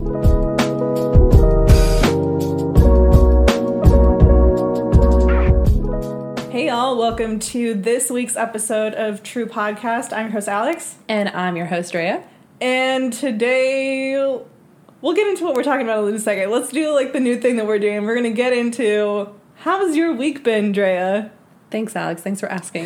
Hey y'all, welcome to this week's episode of True Podcast. I'm your host Alex. And I'm your host Drea. And today, we'll get into what we're talking about in a second. Let's do like the new thing that we're doing. We're going to get into, how's your week been, Drea? Thanks, Alex. Thanks for asking.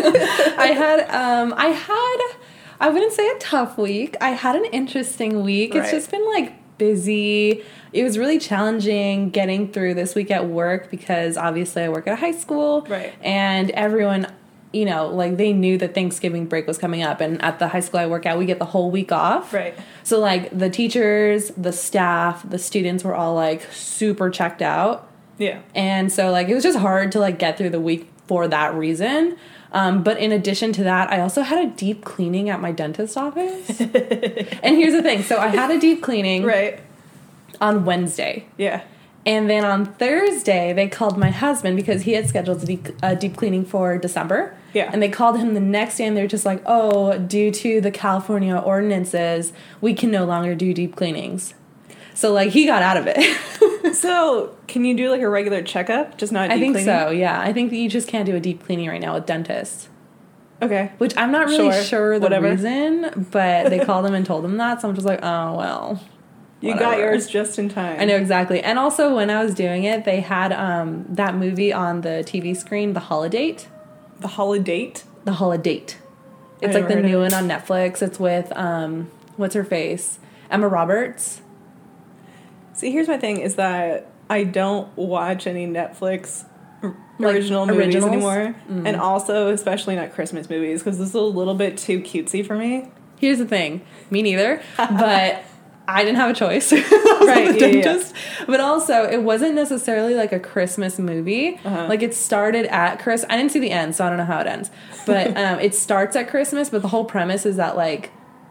I wouldn't say a tough week. I had an interesting week. Right. It's just been like busy. It was really challenging getting through this week at work because obviously I work at a high school. Right. And everyone, you know, like they knew that Thanksgiving break was coming up. And at the high school I work at, we get the whole week off. Right. So like the teachers, the staff, the students were all like super checked out. Yeah. And so like it was just hard to like get through the week for that reason. But in addition to that, I also had a deep cleaning at my dentist's office. And here's the thing. So I had a deep cleaning Right. on Wednesday. Yeah. And then on Thursday, they called my husband because he had scheduled a deep cleaning for December. Yeah. And they called him the next day and they're just like, oh, due to the California ordinances, we can no longer do deep cleanings. So, like, he got out of it. So, can you do like a regular checkup? Just not a deep I think cleaning? so, yeah. I think that you just can't do a deep cleaning right now with dentists. Okay. Which I'm not really sure the Whatever. reason, but they called him and told him that. So I'm just like, oh, well. You whatever. got yours just in time. I know exactly. And also when I was doing it, they had that movie on the TV screen, The Holidate. The Holidate? The Holidate. It's like the new one on Netflix. It's with, what's her face? Emma Roberts. See, here's my thing, is that I don't watch any Netflix Like, original movies originals? anymore. And also, especially not Christmas movies, because this is a little bit too cutesy for me. Here's the thing. Me neither. But I didn't have a choice. Right, yeah. But also, it wasn't necessarily like a Christmas movie. Uh-huh. Like, it started at Christmas. I didn't see the end, so I don't know how it ends. But it starts at Christmas, but the whole premise is that, like,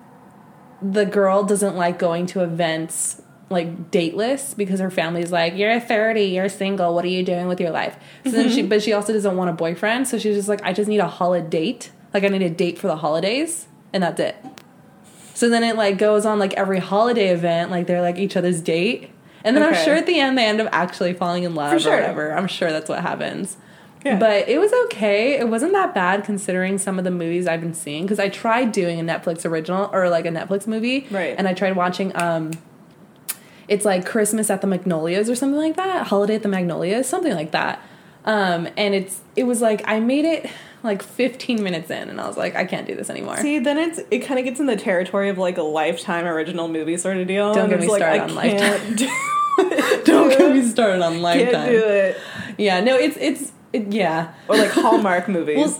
the girl doesn't like going to events, like, dateless, because her family's like, you're 30, you're single, what are you doing with your life? So then but she also doesn't want a boyfriend, so she's just like, I just need a holiday. Like, I need a date for the holidays, and that's it. So then it, like, goes on, like, every holiday event, like, they're, like, each other's date. And then Okay. I'm sure at the end they end up actually falling in love For sure. or whatever. I'm sure that's what happens. Yeah. But it was okay. It wasn't that bad considering some of the movies I've been seeing. Because I tried doing a Netflix original, or, like, a Netflix movie. Right. And I tried watching, it's, like, Christmas at the Magnolias or something like that. Holiday at the Magnolias, something like that. And it was, like, I made it, like, 15 minutes in, and I was like, I can't do this anymore. See, then it kind of gets in the territory of like a Lifetime original movie sort of deal. Don't get And me it's started like, on I can't Lifetime. do Don't get me started on Lifetime. Can't do it. Yeah, no, yeah. Or like Hallmark movies.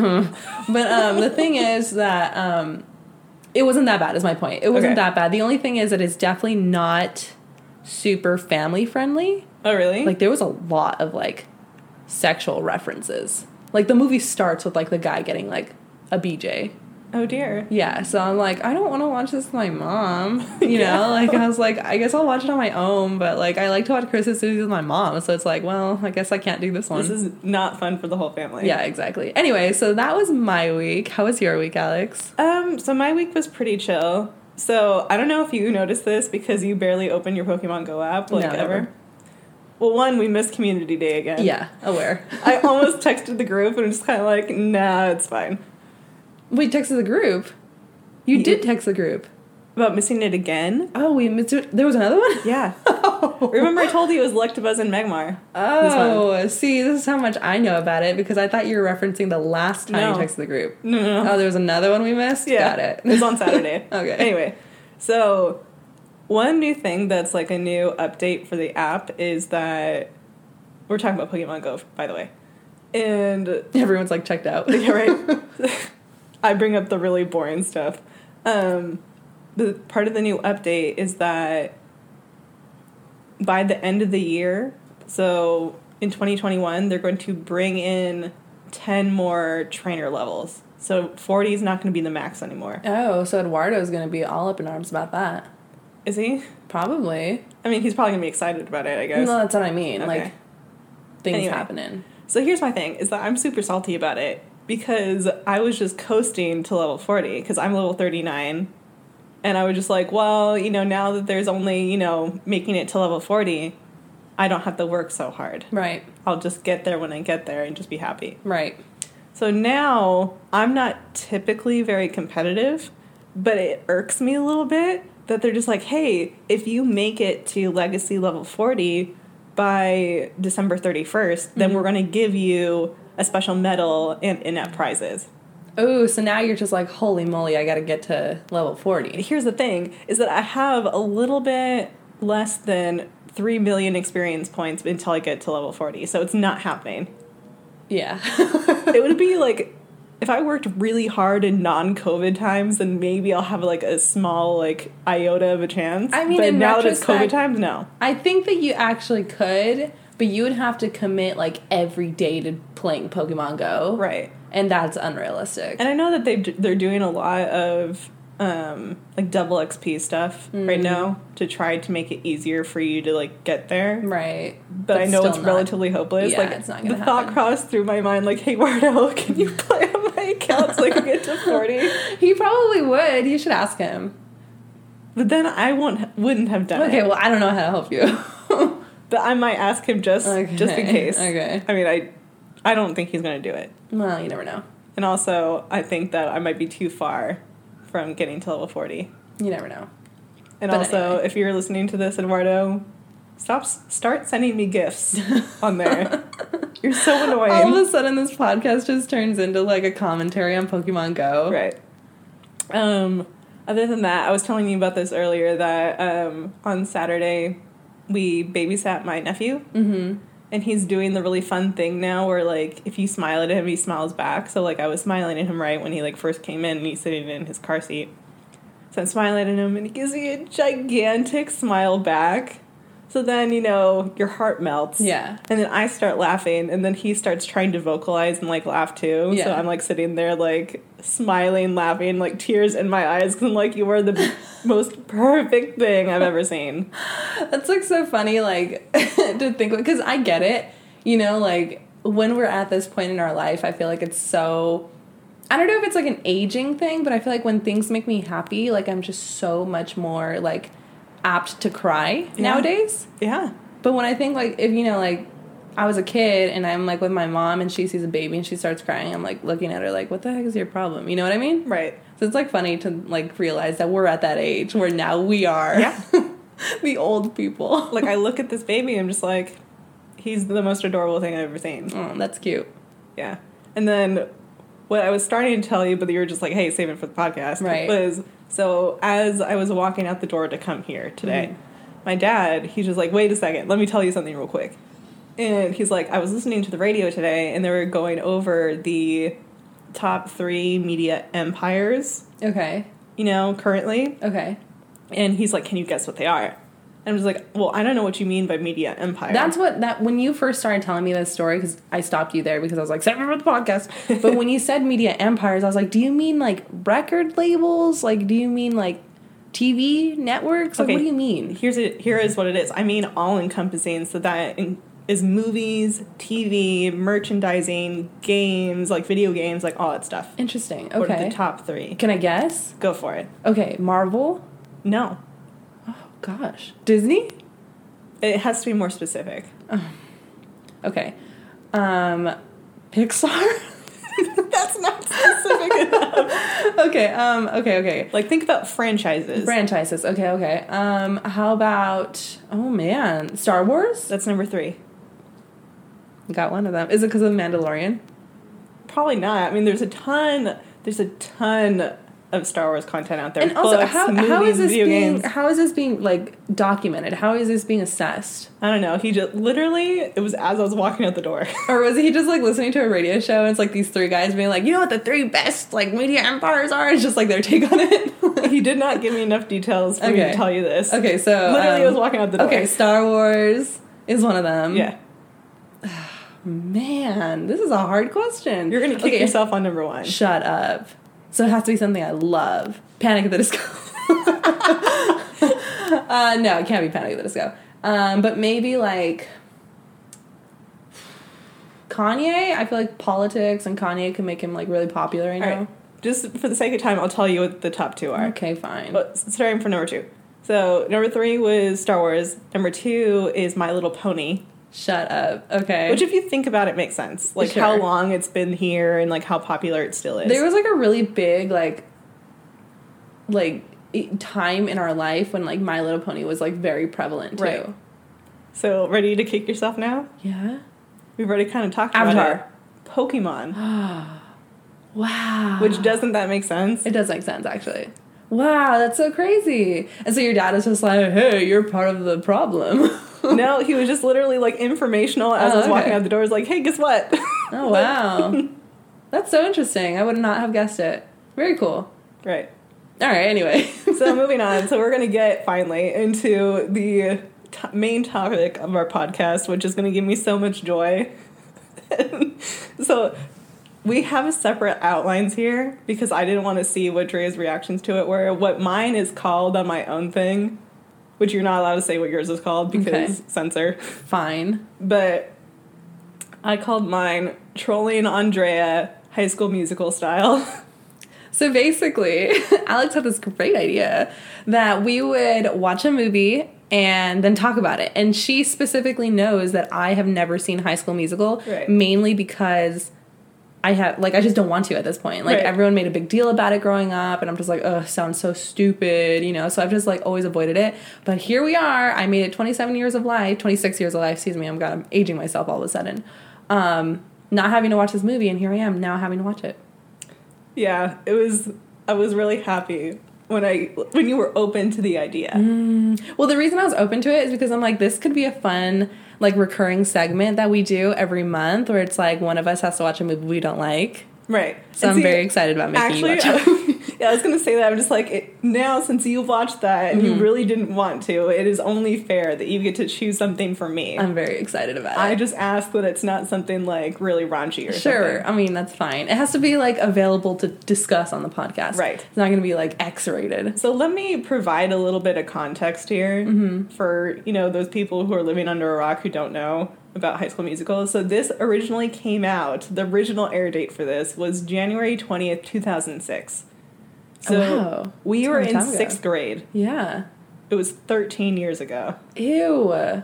But the thing is that it wasn't that bad, is my point. It wasn't Okay. that bad. The only thing is that it's definitely not super family friendly. Oh, really? Like, there was a lot of, like, sexual references. Like, the movie starts with, like, the guy getting, like, a BJ. oh, dear. Yeah, so I'm like, I don't want to watch this with my mom, you know? Like, I was like, I guess I'll watch it on my own, but, like, I like to watch Christmas movies with my mom, so it's like, well, I guess I can't do this one. This is not fun for the whole family. Yeah, exactly. Anyway, so that was my week. How was your week, Alex? So my week was pretty chill. So I don't know if you noticed this because you barely open your Pokemon Go app, like, No, ever. never. Well, one, we missed Community Day again. Yeah, aware. I almost texted the group and I'm just kind of like, nah, it's fine. Wait, texted the group? You did text the group. About missing it again? Oh, we missed it. There was another one? Yeah. Remember I told you it was Electabuzz and Magmar. Oh, see, this is how much I know about it because I thought you were referencing the last time No. you texted the group. No. Oh, there was another one we missed? Yeah. Got it. It was on Saturday. Okay. Anyway, so one new thing that's like a new update for the app is that we're talking about Pokemon Go, by the way. And Everyone's like checked out. yeah, right. I bring up the really boring stuff. The part of the new update is that by the end of the year, so in 2021, they're going to bring in 10 more trainer levels. So 40 is not going to be the max anymore. Oh, so Eduardo's going to be all up in arms about that. Is he? Probably. I mean, he's probably going to be excited about it, I guess. No, that's what I mean. Okay. Like, things Anyway. happening. So here's my thing, is that I'm super salty about it because I was just coasting to level 40 because I'm level 39. And I was just like, well, now that there's only, making it to level 40, I don't have to work so hard. Right. I'll just get there when I get there and just be happy. Right. So now I'm not typically very competitive, but it irks me a little bit that they're just like, hey, if you make it to Legacy level 40 by December 31st, then we're going to give you a special medal and in-app prizes. Oh, so now you're just like, holy moly, I got to get to level 40. Here's the thing, is that I have a little bit less than 3 million experience points until I get to level 40, so it's not happening. Yeah. It would be like, if I worked really hard in non-COVID times, then maybe I'll have like a small like iota of a chance. I mean, but in now that it's retrospect, COVID times, no. I think that you actually could, but you would have to commit like every day to playing Pokemon Go. Right. And that's unrealistic. And I know that they're doing a lot of like double XP stuff right now to try to make it easier for you to like get there. Right. But I know it's relatively hopeless. Yeah, like it's not gonna the thought happen. crossed through my mind like, hey Wardo, can you play on my account so I can get to 40? He probably would. You should ask him. But then I wouldn't have done it. Okay, well, I don't know how to help you. But I might ask him just in case. Okay. I mean, I don't think he's going to do it. Well, you never know. And also, I think that I might be too far from getting to level 40. You never know. And But also, anyway. if you're listening to this, Eduardo, start sending me gifts on there. You're so annoying. All of a sudden, this podcast just turns into like a commentary on Pokemon Go. Right. Other than that, I was telling you about this earlier that on Saturday we babysat my nephew. Mm-hmm. And he's doing the really fun thing now where, like, if you smile at him, he smiles back. So, like, I was smiling at him right when he, like, first came in and he's sitting in his car seat. So I'm smiling at him and he gives me a gigantic smile back. So then, your heart melts. Yeah. And then I start laughing and then he starts trying to vocalize and, like, laugh too. Yeah. So I'm, like, sitting there, like, smiling, laughing, like, tears in my eyes because I'm like, you are the most perfect thing I've ever seen. That's, like, so funny, like, to think, because I get it. Like, when we're at this point in our life, I feel like it's so... I don't know if it's, like, an aging thing, but I feel like when things make me happy, like, I'm just so much more, like, apt to cry nowadays. Yeah. But when I think, like, if, like, I was a kid and I'm, like, with my mom and she sees a baby and she starts crying, I'm, like, looking at her like, what the heck is your problem? You know what I mean? Right. So it's, like, funny to, like, realize that we're at that age where now we are the old people. Like, I look at this baby and I'm just like, he's the most adorable thing I've ever seen. Oh, that's cute. Yeah. And then what I was starting to tell you, but you were just like, hey, save it for the podcast, right. was, so as I was walking out the door to come here today, my dad, he's just like, wait a second, let me tell you something real quick. And he's like, I was listening to the radio today, and they were going over the top 3 media empires, Okay. Currently. Okay. And he's like, can you guess what they are? And I was like, well, I don't know what you mean by media empire. That's when you first started telling me this story, because I stopped you there because I was like, save it for the podcast. But when you said media empires, I was like, do you mean like record labels? Like, do you mean like TV networks? Like, Okay. what do you mean? Here is what it is. I mean all encompassing, so that is movies, TV, merchandising, games, like video games, like all that stuff. Interesting. What are Okay. the top 3? Can I guess? Go for it. Okay. Marvel? No. Gosh. Disney? It has to be more specific. Okay. Pixar? That's not specific enough. Okay. Okay. Like, think about franchises. Franchises. Okay. How about, oh man, Star Wars? That's number 3. Got one of them. Is it because of Mandalorian? Probably not. I mean, there's a ton of Star Wars content out there. And also, Books, how movies, is this video being games. how is this being like documented? How is this being assessed? I don't know. He just literally, it was as I was walking out the door. Or was he just like listening to a radio show and it's like these 3 guys being like, you know what the 3 best like media empires are? It's just like their take on it. He did not give me enough details for me to tell you this. Okay, so Literally, I was walking out the door. Okay, Star Wars is one of them. Yeah. Man, this is a hard question. You're going to kick yourself on number 1. Shut up. So it has to be something I love. Panic at the Disco. No, it can't be Panic at the Disco. But maybe like Kanye. I feel like politics and Kanye can make him like really popular right now. Right. just for the sake of time, I'll tell you what the top 2 are. Okay, fine. But starting from number 2. So number 3 was Star Wars. Number 2 is My Little Pony. Shut up. Okay. Which, if you think about it, makes sense. Like, Sure. how long it's been here and, like, how popular it still is. There was, like, a really big, like, time in our life when, like, My Little Pony was, like, very prevalent, too. Right. So, ready to kick yourself now? Yeah? We've already kind of talked Avatar. about it. Pokemon. Wow. Which, doesn't that make sense? It does make sense, actually. Wow, that's so crazy. And so your dad is just like, hey, you're part of the problem. No, he was just literally, like, informational as I was walking out the door. He was like, hey, guess what? Oh, wow. That's so interesting. I would not have guessed it. Very cool. Right. All right, anyway. So, moving on. So, we're going to get, finally, into the main topic of our podcast, which is going to give me so much joy. So, we have separate outlines here because I didn't want to see what Drea's reactions to it were. What mine is called on my own thing, which you're not allowed to say what yours is called because censor. Fine. But I called mine Trolling Andrea High School Musical style. So basically, Alex had this great idea that we would watch a movie and then talk about it. And she specifically knows that I have never seen High School Musical, Right. mainly because I just don't want to at this point. Like, Right. everyone made a big deal about it growing up, and I'm just like, ugh, sounds so stupid, you know? So I've just, like, always avoided it. But here we are. I made it 26 years of life, excuse me. I'm aging myself all of a sudden. Not having to watch this movie, and here I am now having to watch it. Yeah, I was really happy when you were open to the idea. Well, the reason I was open to it is because I'm like, this could be a fun, like, recurring segment that we do every month where it's like one of us has to watch a movie we don't like. Right. So I'm very excited about making you watch it. Yeah, I was going to say that. I'm just like, now since you watched that and you really didn't want to, it is only fair that you get to choose something for me. I'm very excited about it. I just ask that it's not something, like, really raunchy or Sure. something. I mean, that's fine. It has to be, like, available to discuss on the podcast. Right. It's not going to be, like, X-rated. So let me provide a little bit of context here for, those people who are living under a rock who don't know about High School Musical. So this originally came out, the original air date for this was January 20th, 2006. So wow. we That's a were long in time ago. 6th grade. Yeah. It was 13 years ago. Ew.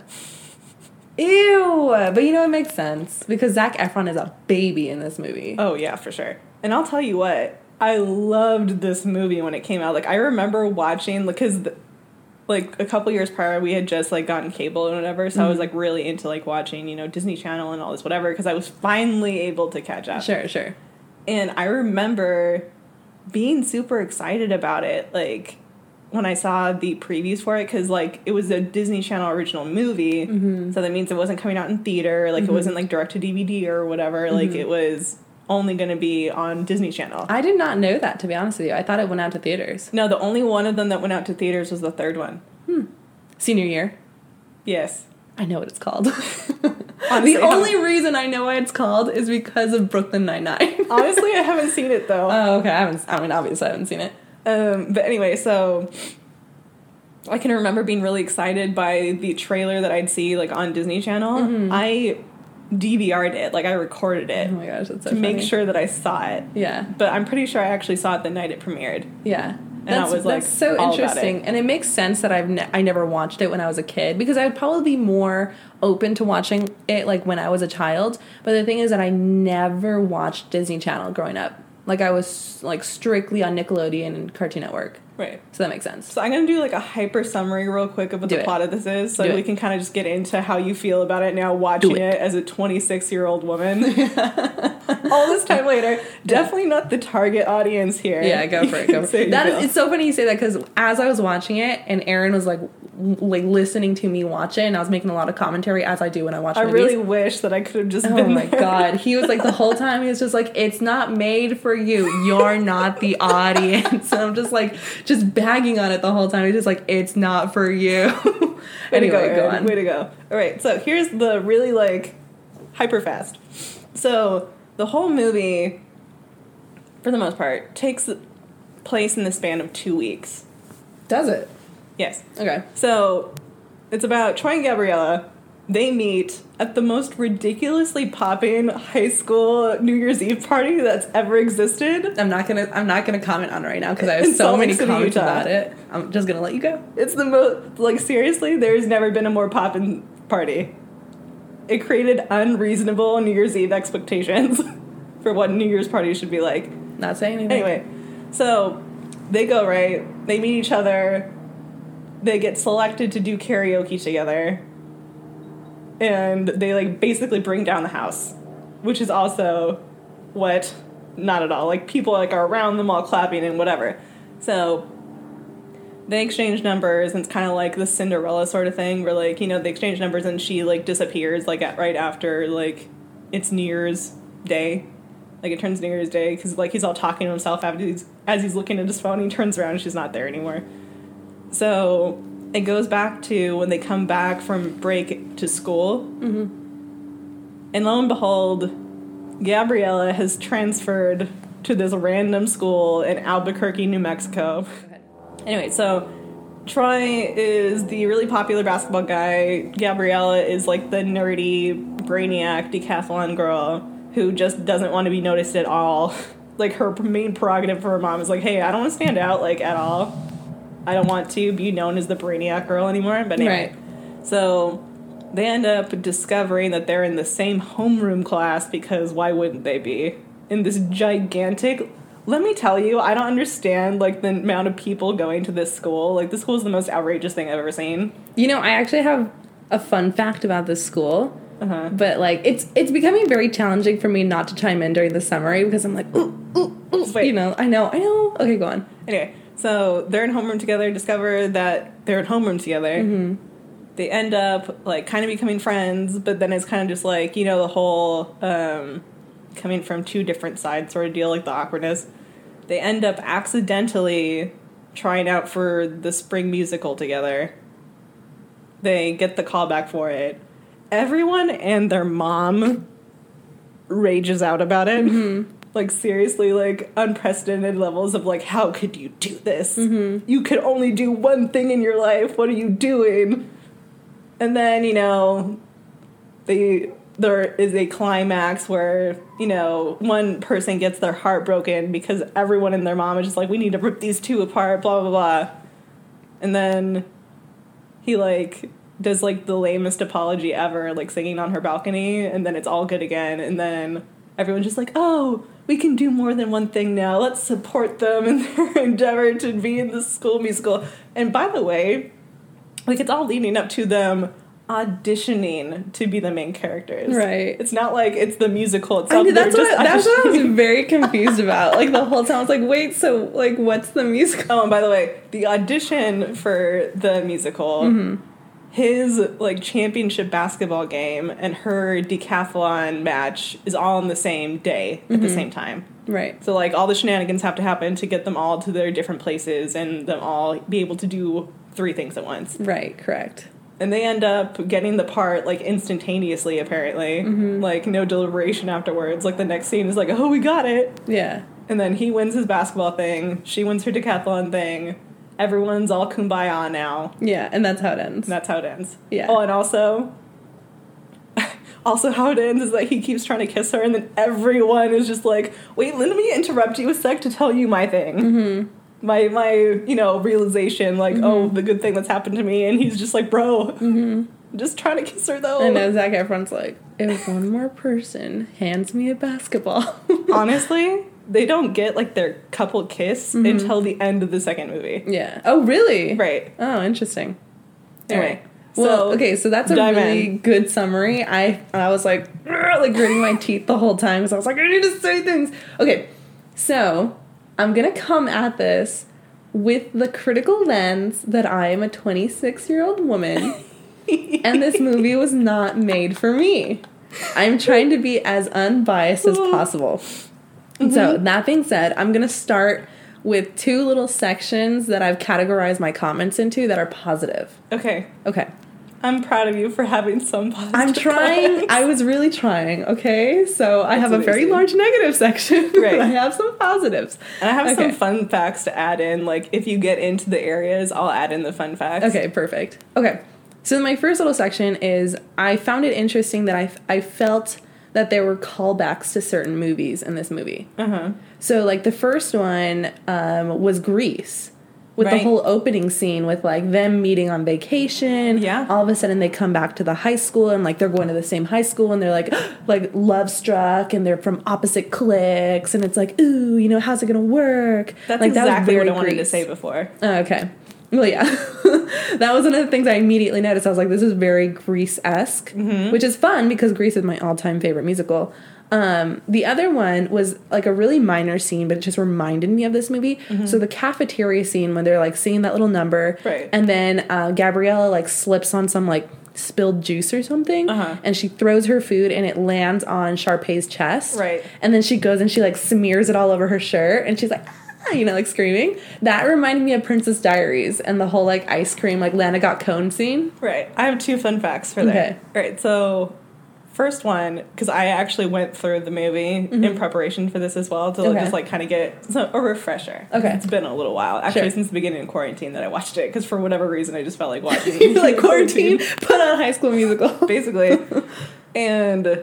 Ew. But you know, it makes sense because Zac Efron is a baby in this movie. Oh, yeah, for sure. And I'll tell you what, I loved this movie when it came out. Like, I remember watching, because, like, a couple years prior, we had just, like, gotten cable and whatever, so I was, like, really into, like, watching, Disney Channel and all this whatever, because I was finally able to catch up. Sure. And I remember being super excited about it, like, when I saw the previews for it, because, like, it was a Disney Channel original movie, so that means it wasn't coming out in theater, like, it wasn't, like, direct-to-DVD or whatever, like, it was only going to be on Disney Channel. I did not know that, to be honest with you. I thought it went out to theaters. No, the only one of them that went out to theaters was the third one. Senior year. Yes. I know what it's called. Honestly, The only reason I know what it's called is because of Brooklyn Nine-Nine. honestly, I haven't seen it, though. Oh, okay. Obviously I haven't seen it. But anyway, so I can remember being really excited by the trailer that I'd see, like, on Disney Channel. I DVR'd it, like, I recorded it Oh my gosh, that's so to funny. make sure that I saw it. Yeah. But I'm pretty sure I actually saw it the night it premiered. Yeah. And I was, like, that's so all about interesting. And it makes sense that I never watched it when I was a kid because I would probably be more open to watching it, like, when I was a child. But the thing is that I never watched Disney Channel growing up. Like, I was, like, strictly on Nickelodeon and Cartoon Network. Right. So that makes sense. So I'm going to do, like, a hyper summary real quick of what the plot of this is, so we can kind of just get into how you feel about it now watching it as a 26-year-old woman. All this time later. Definitely not the target audience here. Yeah, go for it. It's so funny you say that because as I was watching it and Aaron was, like listening to me watch it, and I was making a lot of commentary as I do when I watch movies. I really wish that I could have just been Oh my there. God. He was like, the whole time he was just like, it's not made for you. You're not the audience. And I'm just like, just bagging on it the whole time. He's just like, it's not for you. Anyway, go on. Way to go. All right, so here's the really, like, hyper fast. So the whole movie, for the most part, takes place in the span of 2 weeks. Does it? Yes. Okay. So it's about Troy and Gabriella, they meet at the most ridiculously popping high school New Year's Eve party that's ever existed. I'm not gonna comment on it right now because I have In so Salt Lake many City, comments Utah. about it. I'm just gonna let you go. It's the most, like, seriously, there's never been a more poppin' party. It created unreasonable New Year's Eve expectations for what New Year's parties should be like. Not saying anything. Anyway, so they go, right? They meet each other. They get selected to do karaoke together. And they, like, basically bring down the house. Which is also what? Not at all. Like, people, like, are around them all clapping and whatever. So they exchange numbers, and it's kind of like the Cinderella sort of thing, where, like, you know, they exchange numbers and she, like, disappears, like, right after, like, it's New Year's Day. Like, it turns New Year's Day, because, like, he's all talking to himself as he's looking at his phone, he turns around and she's not there anymore. So it goes back to when they come back from break to school. Mm-hmm. And lo and behold, Gabriella has transferred to this random school in Albuquerque, New Mexico. Anyway, so Troy is the really popular basketball guy. Gabriella is, like, the nerdy, brainiac decathlon girl who just doesn't want to be noticed at all. Like, her main prerogative for her mom is like, hey, I don't want to stand out, like, at all. I don't want to be known as the brainiac girl anymore. But anyway, right. So they end up discovering that they're in the same homeroom class, because why wouldn't they be? In this gigantic... Let me tell you, I don't understand, like, the amount of people going to this school. Like, this school is the most outrageous thing I've ever seen. You know, I actually have a fun fact about this school. Uh-huh. But, like, it's becoming very challenging for me not to chime in during the summary, because I'm like, ooh. You know. I know. Okay, go on. Anyway, so they're in homeroom together, discover that they're in homeroom together. Mm-hmm. They end up, like, kind of becoming friends, but then it's kind of just, like, you know, the whole, coming from two different sides sort of deal, like the awkwardness. They end up accidentally trying out for the spring musical together. They get the callback for it. Everyone and their mom rages out about it. Mm-hmm. Like, seriously, like, unprecedented levels of, like, how could you do this? Mm-hmm. You could only do one thing in your life. What are you doing? And then, you know, there is a climax where, you know, one person gets their heart broken because everyone and their mom is just like, we need to rip these two apart, blah, blah, blah. And then he, like, does, like, the lamest apology ever, like, singing on her balcony, and then it's all good again. And then everyone's just like, oh, we can do more than one thing now. Let's support them in their endeavor to be in the school musical. And by the way, like, it's all leading up to them auditioning to be the main characters. Right. It's not like it's the musical itself. I mean, that's what I was very confused about. Like, the whole time I was like, wait, so, like, what's the musical? Oh, and by the way, the audition for the musical, mm-hmm. his, like, championship basketball game and her decathlon match is all on the same day at mm-hmm. the same time. Right. So, like, all the shenanigans have to happen to get them all to their different places and them all be able to do 3 things at once. Right, correct. And they end up getting the part, like, instantaneously, apparently. Mm-hmm. Like, no deliberation afterwards. Like, the next scene is like, oh, we got it. Yeah. And then he wins his basketball thing. She wins her decathlon thing. Everyone's all kumbaya now. Yeah, and that's how it ends. And that's how it ends. Yeah. Oh, and also how it ends is that he keeps trying to kiss her, and then everyone is just like, wait, let me interrupt you a sec to tell you my thing. Mm-hmm. My you know, realization, like, mm-hmm. oh, the good thing that's happened to me. And he's just like, bro, mm-hmm. I'm just trying to kiss her, though. I know, Zac Efron's like, if one more person hands me a basketball. Honestly, they don't get, like, their couple kiss mm-hmm. until the end of the second movie. Yeah. Oh, really? Right. Oh, interesting. Anyway. Well, okay, so that's a really good summary. I was like gritting my teeth the whole time because I was like, I need to say things. Okay, so I'm going to come at this with the critical lens that I am a 26-year-old woman and this movie was not made for me. I'm trying to be as unbiased as possible. Mm-hmm. So, that being said, I'm going to start with 2 little sections that I've categorized my comments into that are positive. Okay. Okay. I'm proud of you for having some positive I'm trying. Comments. I was really trying, okay? So I have a very large negative section. Right. I have some positives. And I have some fun facts to add in. Like, if you get into the areas, I'll add in the fun facts. Okay, perfect. Okay. So my first little section is I found it interesting that I felt that there were callbacks to certain movies in this movie. Uh-huh. So, like, the first one was Grease. With the whole opening scene with, like, them meeting on vacation. Yeah. All of a sudden they come back to the high school and, like, they're going to the same high school and they're, like love struck and they're from opposite cliques and it's like, ooh, you know, how's it going to work? That's like, exactly that was what I wanted to Grease. say before. Oh, okay. Well, yeah. That was one of the things I immediately noticed. I was like, this is very Grease-esque, which is fun because Grease is my all-time favorite musical. The other one was like a really minor scene, but it just reminded me of this movie. So the cafeteria scene when they're like singing that little number, right. and then Gabriella like slips on some like spilled juice or something, and she throws her food and it lands on Sharpay's chest, right. And then she goes and she like smears it all over her shirt, and she's like, you know, like screaming. That reminded me of Princess Diaries and the whole like ice cream like Lana got cone scene. Right. I have 2 fun facts for that. Okay. Right. So first one, because I actually went through the movie in preparation for this as well to just like kind of get a refresher. Okay. It's been a little while. Actually, since the beginning of quarantine that I watched it, because for whatever reason I just felt like watching it. Like quarantine, put on High School Musical. Basically. And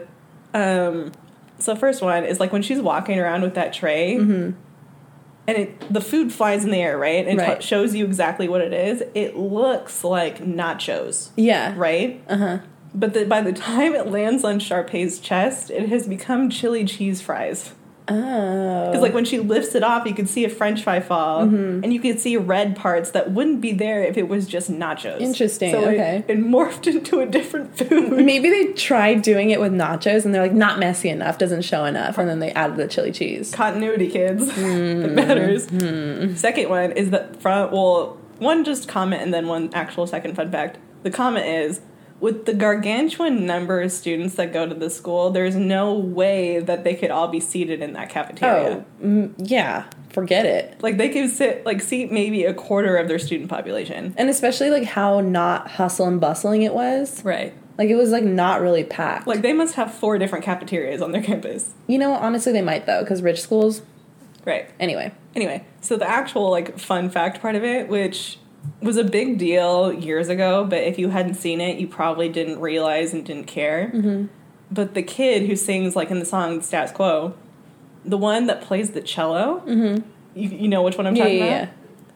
so first one is like when she's walking around with that tray and the food flies in the air, right? And it shows you exactly what it is. It looks like nachos. Yeah. Right? Uh-huh. But by the time it lands on Sharpay's chest, it has become chili cheese fries. Oh. Because, like, when she lifts it off, you could see a french fry fall, and you could see red parts that wouldn't be there if it was just nachos. Interesting, so okay. It morphed into a different food. Maybe they tried doing it with nachos, and they're like, not messy enough, doesn't show enough, and then they added the chili cheese. Continuity, kids. It matters. Second one is that one just comment and then one actual second fun fact. The comment is, with the gargantuan number of students that go to the school, there's no way that they could all be seated in that cafeteria. Yeah, forget it. Like, they could seat maybe a quarter of their student population. And especially, like, how not hustle and bustling it was. Right. Like, it was, like, not really packed. Like, they must have 4 different cafeterias on their campus. You know, honestly, they might, though, because rich schools. Right. Anyway, so the actual, like, fun fact part of it, which was a big deal years ago, but if you hadn't seen it, you probably didn't realize and didn't care. But the kid who sings, like, in the song Status Quo, the one that plays the cello, you know which one I'm talking about? Yeah.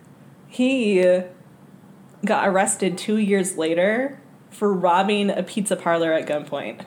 He got arrested 2 years later for robbing a pizza parlor at gunpoint.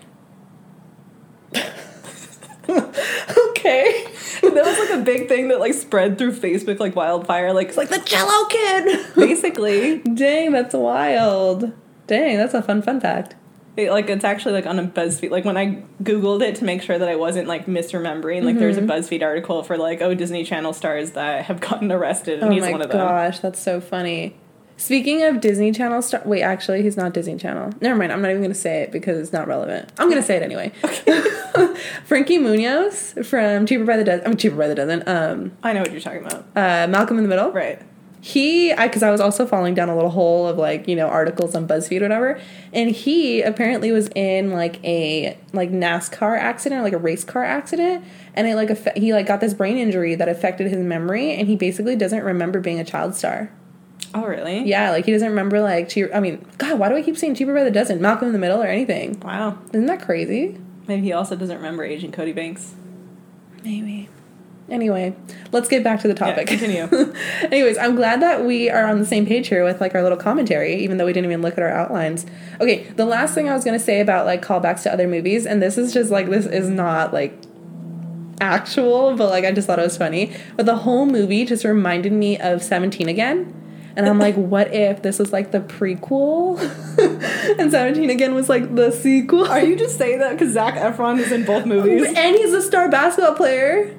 Okay. That was, like, a big thing that, like, spread through Facebook like wildfire. Like, It's like the Jello kid! Basically. Dang, that's wild. Dang, that's a fun fact. It's actually, like, on a BuzzFeed. Like, when I Googled it to make sure that I wasn't, like, misremembering, like, there's a BuzzFeed article for, like, Disney Channel stars that have gotten arrested, and he's one of them. Oh, my gosh, that's so funny. Speaking of Disney Channel star... Wait, actually, he's not Disney Channel. Never mind, I'm not even going to say it because it's not relevant. I'm going to say it anyway. Okay. Frankie Munoz from Cheaper by the Dozen. I know what you're talking about. Malcolm in the Middle. Right. Because I was also falling down a little hole of, like, you know, articles on BuzzFeed or whatever, and he apparently was in, like, a, like, NASCAR accident, or, like, a race car accident, and it, like, he, like, got this brain injury that affected his memory, and he basically doesn't remember being a child star. Oh, really? Yeah, like, he doesn't remember, like, God, why do I keep saying Cheaper by the Dozen, Malcolm in the Middle, or anything? Wow. Isn't that crazy? Maybe he also doesn't remember Agent Cody Banks. Maybe. Anyway, let's get back to the topic. Yeah, continue. Anyways, I'm glad that we are on the same page here with, like, our little commentary, even though we didn't even look at our outlines. Okay, the last thing I was going to say about, like, callbacks to other movies, and this is just, like, this is not, like, actual, but, like, I just thought it was funny. But the whole movie just reminded me of 17 Again. And I'm like, what if this was, like, the prequel? And 17 Again was, like, the sequel? Are you just saying that because Zac Efron is in both movies? And he's a star basketball player.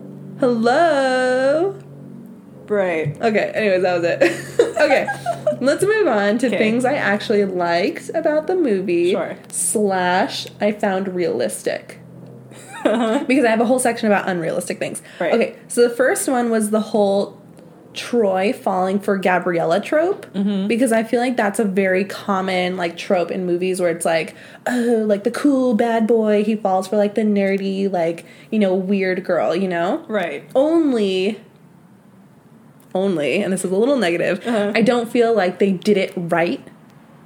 Hello? Right. Okay, anyways, that was it. Okay, let's move on to things I actually liked about the movie. Sure. / I found realistic. Because I have a whole section about unrealistic things. Right. Okay, so the first one was the whole Troy falling for Gabriella trope, because I feel like that's a very common, like, trope in movies where it's like, oh, like, the cool bad boy, he falls for, like, the nerdy, like, you know, weird girl, you know? Right. Only, and this is a little negative, I don't feel like they did it right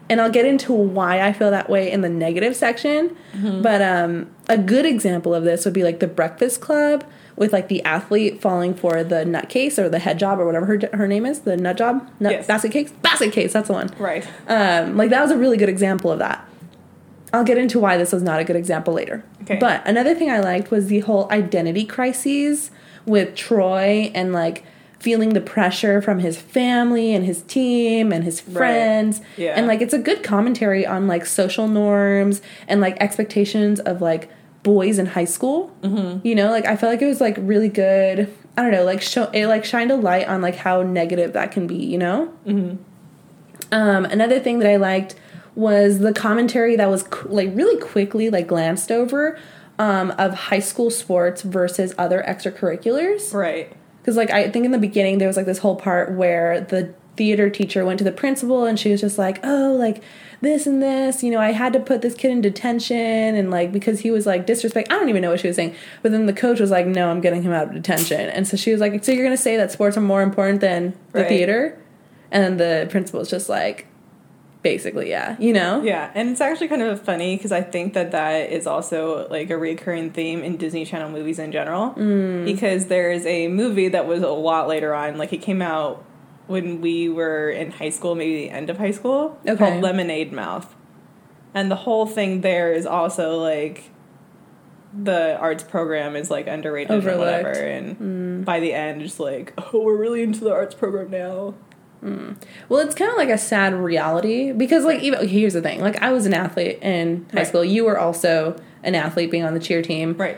and I'll get into why I feel that way in the negative section. But a good example of this would be like The Breakfast Club, with like the athlete falling for the nut case or the head job or whatever her name is, the nut job, Yes. basket case, that's the one. Right. Like that was a really good example of that. I'll get into why this was not a good example later. Okay. But another thing I liked was the whole identity crises with Troy and like feeling the pressure from his family and his team and his friends. Right. Yeah. And like it's a good commentary on like social norms and like expectations of like boys in high school. You know, like I felt like it was like really good. I don't know, like it like shined a light on like how negative that can be, you know? Another thing that I liked was the commentary that was like really quickly like glanced over of high school sports versus other extracurriculars. Right. Because like I think in the beginning there was like this whole part where the theater teacher went to the principal and she was just like, oh, like this and this, you know, I had to put this kid in detention and like because he was like disrespect. I don't even know what she was saying. But then the coach was like, no, I'm getting him out of detention. And so she was like, so you're going to say that sports are more important than the theater? And then the principal was just like, basically, yeah, you know? Yeah, and it's actually kind of funny because I think that is also like a recurring theme in Disney Channel movies in general. Because there is a movie that was a lot later on, like it came out when we were in high school, maybe the end of high school, called Lemonade Mouth. And the whole thing there is also like the arts program is like underrated or whatever. And by the end, it's like, oh, we're really into the arts program now. Well, it's kind of like a sad reality because, like, even here's the thing: like, I was an athlete in high school. You were also an athlete, being on the cheer team, right?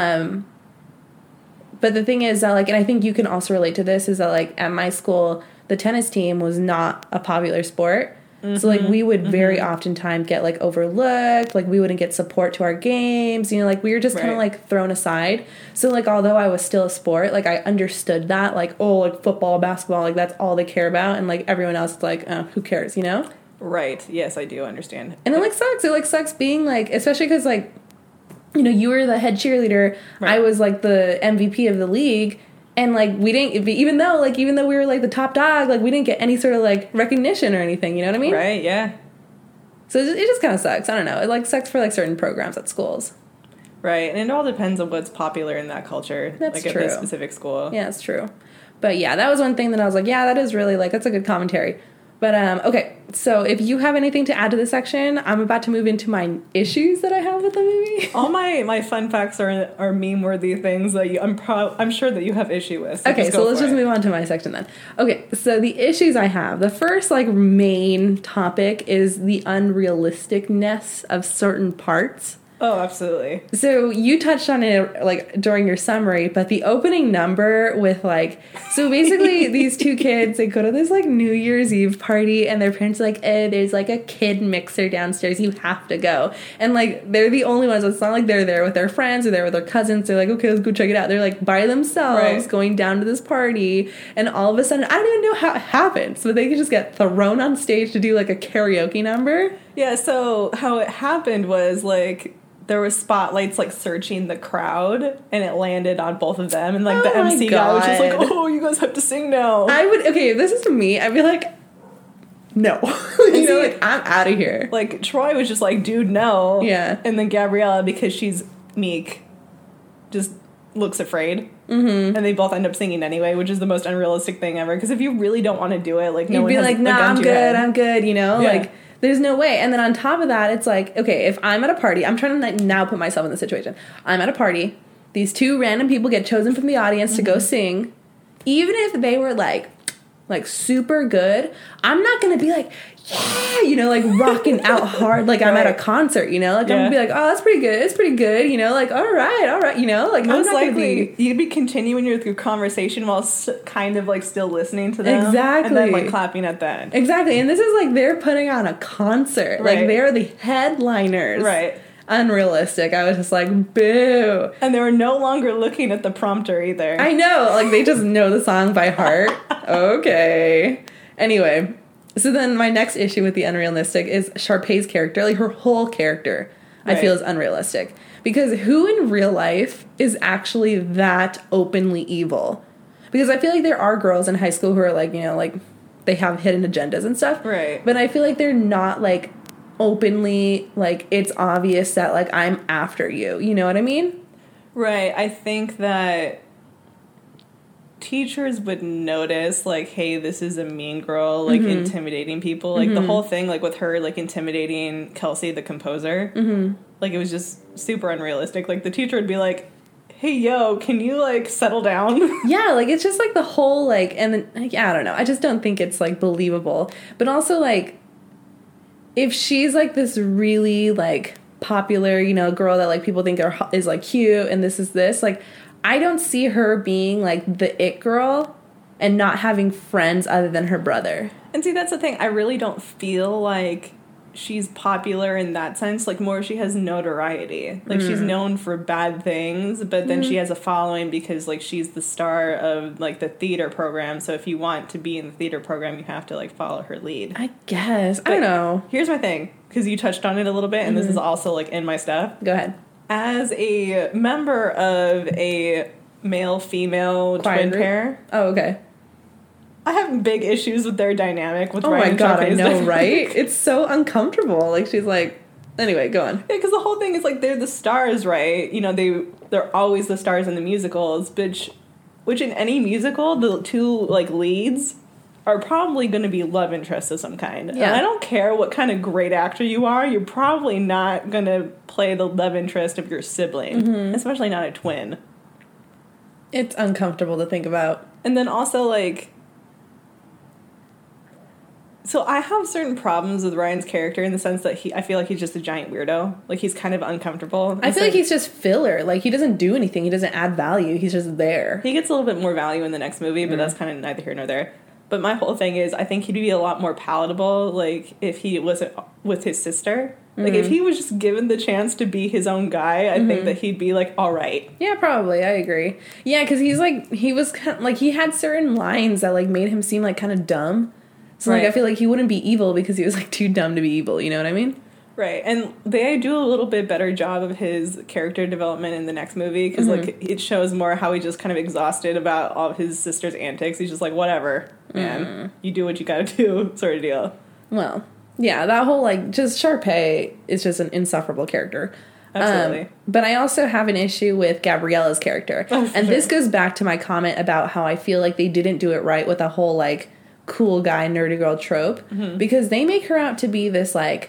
But the thing is that, like, and I think you can also relate to this, is that, like, at my school, the tennis team was not a popular sport. So, like, we would very oftentimes get, like, overlooked. Like, we wouldn't get support to our games. You know, like, we were just kind of, like, thrown aside. So, like, although I was still a sport, like, I understood that. Like, oh, like, football, basketball, like, that's all they care about. And, like, everyone else is like, oh, who cares, you know? Right. Yes, I do understand. And it, like, sucks. It, like, sucks being, like, especially because, like, you know, you were the head cheerleader. I was, like, the MVP of the league. And, like, we didn't, even though we were, like, the top dog, like, we didn't get any sort of, like, recognition or anything, you know what I mean? Right, yeah. So it just kind of sucks. I don't know. It, like, sucks for, like, certain programs at schools. Right, and it all depends on what's popular in that culture. That's like, true. At the specific school. Yeah, it's true. But, yeah, that was one thing that I was like, yeah, that is really, like, that's a good commentary. But, okay, so if you have anything to add to this section, I'm about to move into my issues that I have with the movie. All my fun facts are meme-worthy things that I'm sure that you have issue with. So okay, so let's just move on to my section then. Okay, so the issues I have. The first, like, main topic is the unrealisticness of certain parts. Oh, absolutely. So you touched on it, like, during your summary, but the opening number with, like, so basically these two kids, they go to this, like, New Year's Eve party, and their parents are like, there's, like, a kid mixer downstairs, you have to go. And, like, they're the only ones. It's not like they're there with their friends or they're with their cousins. They're like, okay, let's go check it out. They're, like, by themselves going down to this party, and all of a sudden, I don't even know how it happens, but they can just get thrown on stage to do, like, a karaoke number. Yeah, so how it happened was, like, there was spotlights, like, searching the crowd, and it landed on both of them, and, like, the MC guy was just like, oh, you guys have to sing now. Okay, if this is to me, I'd be like, no. You know, like, I'm out of here. Like, Troy was just like, dude, no. Yeah. And then Gabriella, because she's meek, just looks afraid. And they both end up singing anyway, which is the most unrealistic thing ever, because if you really don't want to do it, like, no one has, like, nah, I'm good, you know? Yeah. Like, there's no way. And then on top of that, it's like, okay, if I'm at a party, I'm trying to now put myself in the situation. I'm at a party. These two random people get chosen from the audience to go sing. Even if they were, like super good, I'm not going to be like, yeah, you know, like, rocking out hard like I'm at a concert, you know? Like, I'm going to be like, oh, that's pretty good. It's pretty good, you know? Like, all right, you know? Like, most likely, you'd be continuing your conversation while kind of, like, still listening to them. Exactly. And then, like, clapping at the end. Exactly. And this is, like, they're putting on a concert. Right. Like, they're the headliners. Right. Unrealistic. I was just like, boo. And they were no longer looking at the prompter either. I know. Like, they just know the song by heart. Okay. Anyway, so then my next issue with the unrealistic is Sharpay's character. Like, her whole character, I feel, is unrealistic. Because who in real life is actually that openly evil? Because I feel like there are girls in high school who are, like, you know, like, they have hidden agendas and stuff. Right. But I feel like they're not, like, openly, like, it's obvious that, like, I'm after you. You know what I mean? Right. I think that teachers would notice, like, hey, this is a mean girl, like, intimidating people. Like, the whole thing, like, with her, like, intimidating Kelsey, the composer, like, it was just super unrealistic. Like, the teacher would be like, hey, yo, can you, like, settle down? Yeah, like, it's just, like, the whole, like, and then, like, I don't know. I just don't think it's, like, believable. But also, like, if she's, like, this really, like, popular, you know, girl that, like, people think is, like, cute and this, like, I don't see her being, like, the it girl and not having friends other than her brother. And see, that's the thing. I really don't feel like she's popular in that sense. Like, more she has notoriety. Like, she's known for bad things, but then she has a following because, like, she's the star of, like, the theater program. So if you want to be in the theater program, you have to, like, follow her lead. I guess. I don't know. Here's my thing, because you touched on it a little bit, and this is also, like, in my stuff. Go ahead. As a member of a male-female Choir twin group? pair, Oh, okay. I have big issues with their dynamic with Oh Ryan my god, I Sharpay's know, dynamic. right? It's so uncomfortable. Like, she's like, anyway, go on. Yeah, because the whole thing is, like, they're the stars, right? You know, they're always the stars in the musicals, which in any musical, the two, like, leads are probably going to be love interests of some kind. Yeah. And I don't care what kind of great actor you are, you're probably not going to play the love interest of your sibling, especially not a twin. It's uncomfortable to think about. And then also, like, so I have certain problems with Ryan's character in the sense that I feel like he's just a giant weirdo. Like, he's kind of uncomfortable. I feel like he's just filler. Like, he doesn't do anything. He doesn't add value. He's just there. He gets a little bit more value in the next movie, but that's kind of neither here nor there. But my whole thing is, I think he'd be a lot more palatable, like, if he wasn't with his sister. Like, if he was just given the chance to be his own guy, I think that he'd be, like, all right. Yeah, probably. I agree. Yeah, because he's, like, he was kind of, like, he had certain lines that, like, made him seem, like, kind of dumb. So, like, Right. I feel like he wouldn't be evil because he was, like, too dumb to be evil. You know what I mean? Right, and they do a little bit better job of his character development in the next movie, because, like, it shows more how he's just kind of exhausted about all of his sister's antics. He's just like, whatever, man. You do what you gotta do, sort of deal. Well, yeah, that whole, like, just Sharpay is just an insufferable character. Absolutely. But I also have an issue with Gabriella's character. Oh, and sure. this goes back to my comment about how I feel like they didn't do it right with the whole, like, cool guy, nerdy girl trope. Because they make her out to be this, like,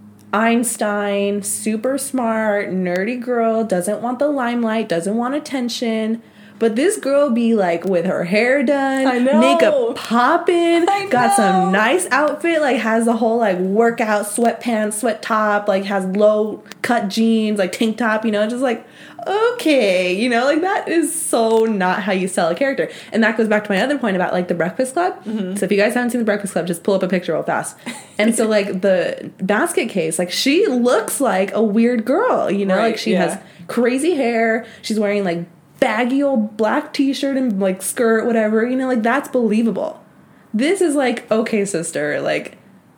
Einstein, super smart, nerdy girl, doesn't want the limelight, doesn't want attention. But this girl be, like, with her hair done, I know. makeup popping, I got some know. nice outfit, like, has the whole, like, workout sweatpants, sweat top, like, has low cut jeans, like, tank top, you know, just like, okay, you know, like, that is so not how you sell a character. And that goes back to my other point about, like, The Breakfast Club. So if you guys haven't seen The Breakfast Club, just pull up a picture real fast. And so, like, the basket case, like, she looks like a weird girl, you know, Right, like, she yeah. has crazy hair, she's wearing, like, baggy old black t-shirt and, like, skirt, whatever, you know, like, that's believable. This is like, okay, sister, like,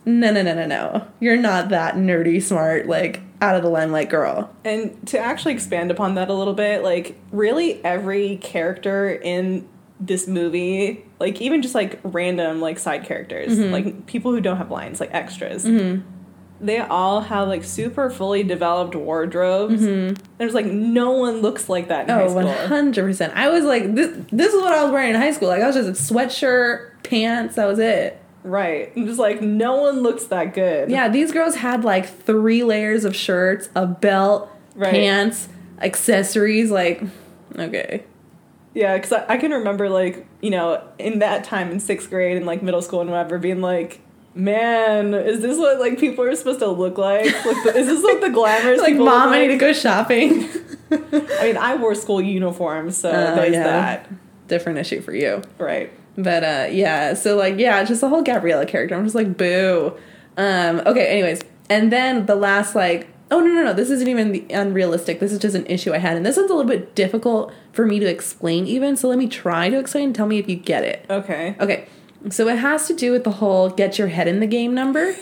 no. You're not that nerdy, smart, like, out of the limelight girl. And to actually expand upon that a little bit, like, really every character in this movie, like, even just, like, random, like, side characters, like, people who don't have lines, like, extras, they all have, like, super fully developed wardrobes. There's, like, no one looks like that in high Oh, school. 100%. I was like, this is what I was wearing in high school. Like, I was just a sweatshirt, pants, that was it. Right. I'm just like, no one looks that good. Yeah, these girls had, like, 3 layers of shirts, a belt, Right. pants, accessories, like, okay. Yeah, because I can remember, like, you know, in that time in 6th grade and, like, middle school and whatever, being like, man, is this what, like, people are supposed to look like? Like, is this what the glamorous Like, people Mom, look I like? need to go shopping. I mean, I wore school uniforms, so there's that. Different issue for you. Right. But, yeah, so, like, yeah, just the whole Gabriella character. I'm just like, boo. Okay, anyways. And then the last, like, oh, no, this isn't even unrealistic. This is just an issue I had. And this one's a little bit difficult for me to explain even, so let me try to explain and tell me if you get it. Okay. Okay, so it has to do with the whole get your head in the game number.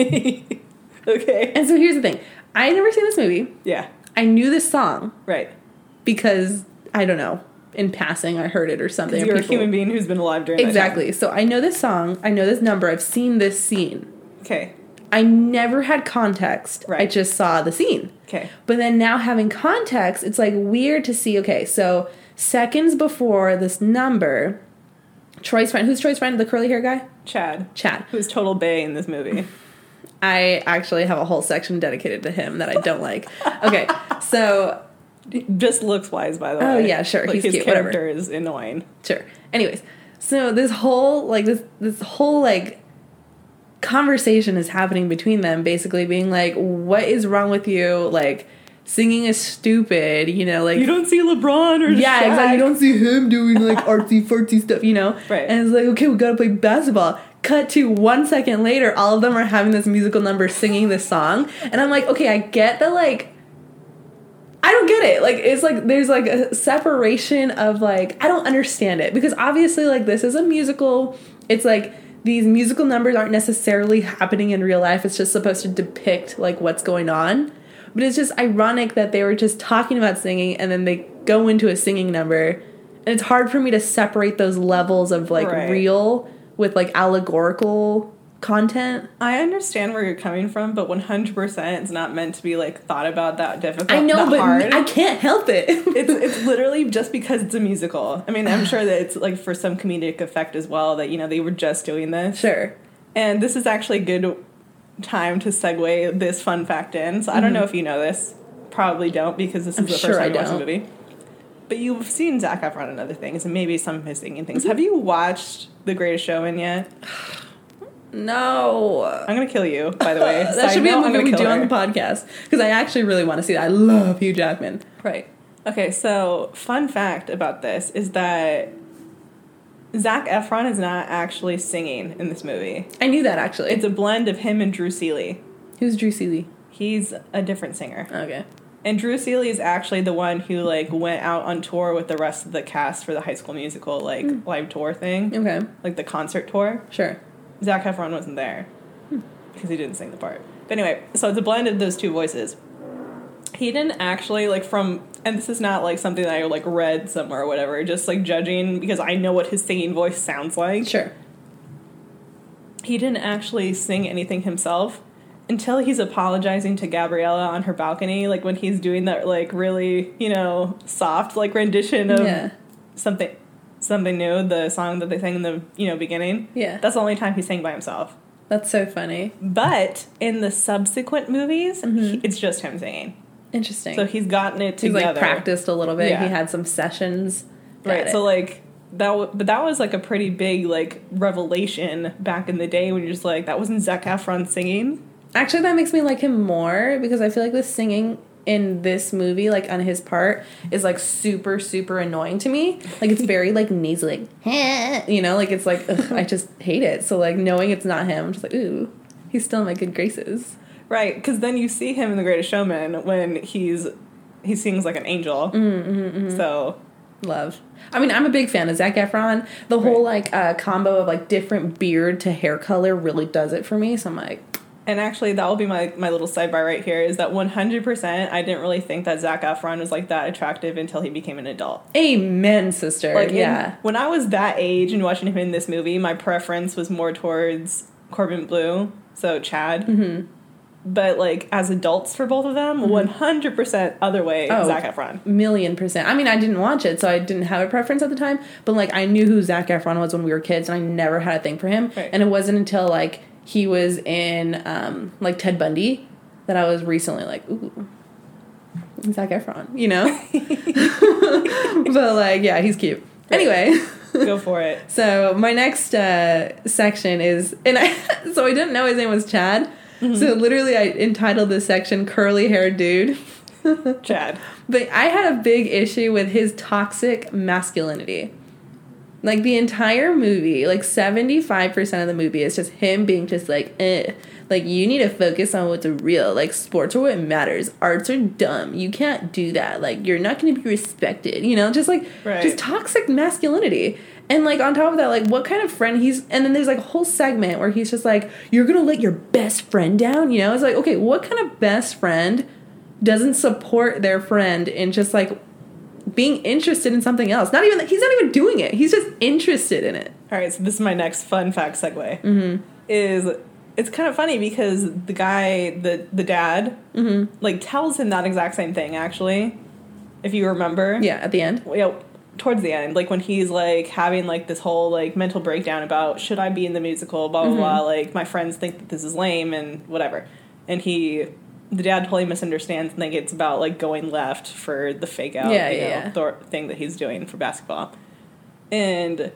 Okay. And so here's the thing. I had never seen this movie. Yeah. I knew this song Right. because, I don't know, in passing. I heard it or something. You're a human being who's been alive during exactly. that time. So I know this song. I know this number. I've seen this scene. Okay. I never had context. Right. I just saw the scene. Okay. But then now having context, it's like weird to see, okay, so seconds before this number, Troy's friend, who's Troy's friend? The curly hair guy? Chad. Chad. Who's total bae in this movie. I actually have a whole section dedicated to him that I don't like. Okay, so... Just looks-wise, by the way. Oh, yeah, sure. Like, He's his cute, character whatever. is annoying. Sure. Anyways, so this whole, like, this whole, like, conversation is happening between them, basically being like, what is wrong with you? Like, singing is stupid, you know, like... You don't see LeBron or yeah, Shaq. exactly. You don't see him doing, like, artsy-fartsy stuff, you know? Right. And it's like, okay, we gotta play basketball. Cut to 1 second later, all of them are having this musical number singing this song. And I'm like, okay, I get that, like... I don't get it. Like, it's like, there's, like, a separation of, like... I don't understand it. Because, obviously, like, this is a musical. It's, like... These musical numbers aren't necessarily happening in real life. It's just supposed to depict, like, what's going on. But it's just ironic that they were just talking about singing and then they go into a singing number. And it's hard for me to separate those levels of, like, Right. real with, like, allegorical content. I understand where you're coming from, but 100% it's not meant to be, like, thought about that difficult. I know, that but hard. I can't help it. It's literally just because it's a musical. I mean, I'm sure that it's, like, for some comedic effect as well, that, you know, they were just doing this. Sure. And this is actually a good time to segue this fun fact in. So I don't know if you know this. Probably don't, because this is the sure first time I you watched the don't. movie. But you've seen Zac Efron and other things, and maybe some of his singing things. Have you watched The Greatest Showman yet? No. I'm going to kill you, by the way. That Side should be a note, I'm movie gonna we kill do on her. the podcast. Because I actually really want to see that. I love Hugh Jackman. Right. Okay, so fun fact about this is that Zac Efron is not actually singing in this movie. I knew that, actually. It's a blend of him and Drew Seeley. Who's Drew Seeley? He's a different singer. Okay. And Drew Seeley is actually the one who, like, went out on tour with the rest of the cast for the High School Musical, like, live tour thing. Okay. Like, the concert tour. Sure. Zac Efron wasn't there. Because he didn't sing the part. But anyway, so it's a blend of those two voices. He didn't actually, like, and this is not, like, something that I, like, read somewhere or whatever, just, like, judging, because I know what his singing voice sounds like. Sure. He didn't actually sing anything himself until he's apologizing to Gabriella on her balcony, like, when he's doing that, like, really, you know, soft, like, rendition of something new, the song that they sang in the, you know, beginning. Yeah. That's the only time he sang by himself. That's so funny. But in the subsequent movies, it's just him singing. Interesting. So he's gotten it He's, together. like, practiced a little bit. Yeah. He had some sessions. Right, so, like, but that was, like, a pretty big, like, revelation back in the day when you're just like, that wasn't Zac Efron singing. Actually, that makes me like him more because I feel like the singing in this movie, like, on his part, is, like, super, super annoying to me. Like, it's very, like, nasally, like, you know? Like, it's like, ugh, I just hate it. So, like, knowing it's not him, I'm just like, ooh, he's still in my good graces. Right, because then you see him in The Greatest Showman when he sings like an angel. So... Love. I mean, I'm a big fan of Zac Efron. The whole, like, combo of, like, different beard to hair color really does it for me. So I'm like... And actually, that will be my little sidebar right here, is that 100% I didn't really think that Zac Efron was, like, that attractive until he became an adult. Amen, sister. Like, yeah. when I was that age and watching him in this movie, my preference was more towards Corbin Bleu, so Chad. Mm-hmm. But, like, as adults for both of them, 100% other way, Zac Efron. 1,000,000%. I mean, I didn't watch it, so I didn't have a preference at the time. But, like, I knew who Zac Efron was when we were kids, and I never had a thing for him. Right. And it wasn't until, like, he was in, like, Ted Bundy that I was recently like, ooh, Zac Efron, you know? But, like, yeah, he's cute. Anyway. Go for it. So, my next section is, so I didn't know his name was Chad. So literally I entitled this section Curly Hair Dude. Chad. But I had a big issue with his toxic masculinity. Like, the entire movie, like, 75% of the movie is just him being just like, like, you need to focus on what's real. Like, sports are what matters. Arts are dumb. You can't do that. Like, you're not going to be respected. You know, just, like, just toxic masculinity. And, like, on top of that, like, what kind of friend and then there's, like, a whole segment where he's just like, you're going to let your best friend down? You know, it's like, okay, what kind of best friend doesn't support their friend in just, like, being interested in something else. He's not even doing it. He's just interested in it. All right, so this is my next fun fact segue. Is it's kind of funny because the guy, the dad, like tells him that exact same thing, actually, if you remember. Yeah, at the end. Yeah, towards the end, like when he's like having like this whole like mental breakdown about should I be in the musical, blah blah blah. Like my friends think that this is lame and whatever, and the dad totally misunderstands and think it's about like going left for the fake out, the thing that he's doing for basketball, and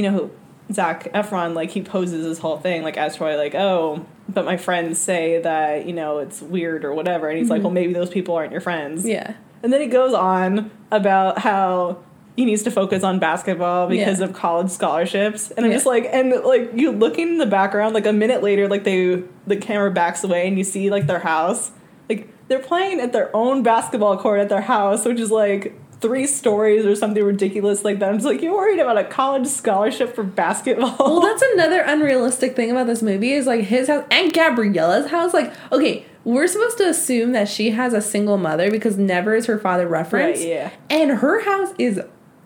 Zac Efron, like, he poses this whole thing, like, as Troy, like, oh, but my friends say that, it's weird or whatever. And he's like, well, maybe those people aren't your friends. Yeah. And then he goes on about how he needs to focus on basketball because of college scholarships. And I'm just like, you looking in the background, like, a minute later, like, the camera backs away and you see, like, their house. Like, they're playing at their own basketball court at their house, which is, like, 3 stories or something ridiculous like that. I'm just like, you're worried about a college scholarship for basketball? Well, that's another unrealistic thing about this movie is, like, his house and Gabriella's house. Like, okay, we're supposed to assume that she has a single mother because never is her father referenced. Right, yeah. And her house is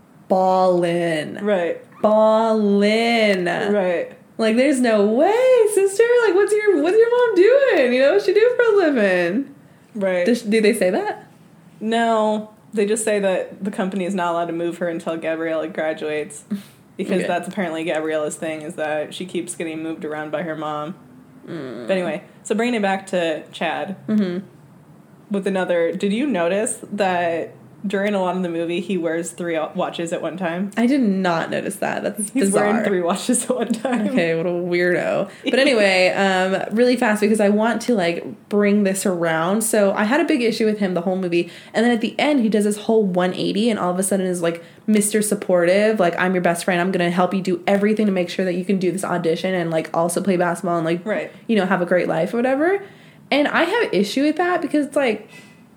ballin'. Right. Ballin'. Right. Like, there's no way, sister. Like, what's your mom doing? What's she do for a living? Right. Do they say that? No. They just say that the company is not allowed to move her until Gabriella graduates. Because that's apparently Gabriella's thing, is that she keeps getting moved around by her mom. But anyway, so bringing it back to Chad. With another... Did you notice that during a lot of the movie, he wears 3 watches at one time? I did not notice that. That's He's bizarre. wearing 3 watches at one time. Okay, what a weirdo. But anyway, really fast because I want to, like, bring this around. So I had a big issue with him the whole movie. And then at the end, he does this whole 180 and all of a sudden is, like, Mr. Supportive. Like, I'm your best friend. I'm going to help you do everything to make sure that you can do this audition and, like, also play basketball and, like, have a great life or whatever. And I have issue with that because it's, like,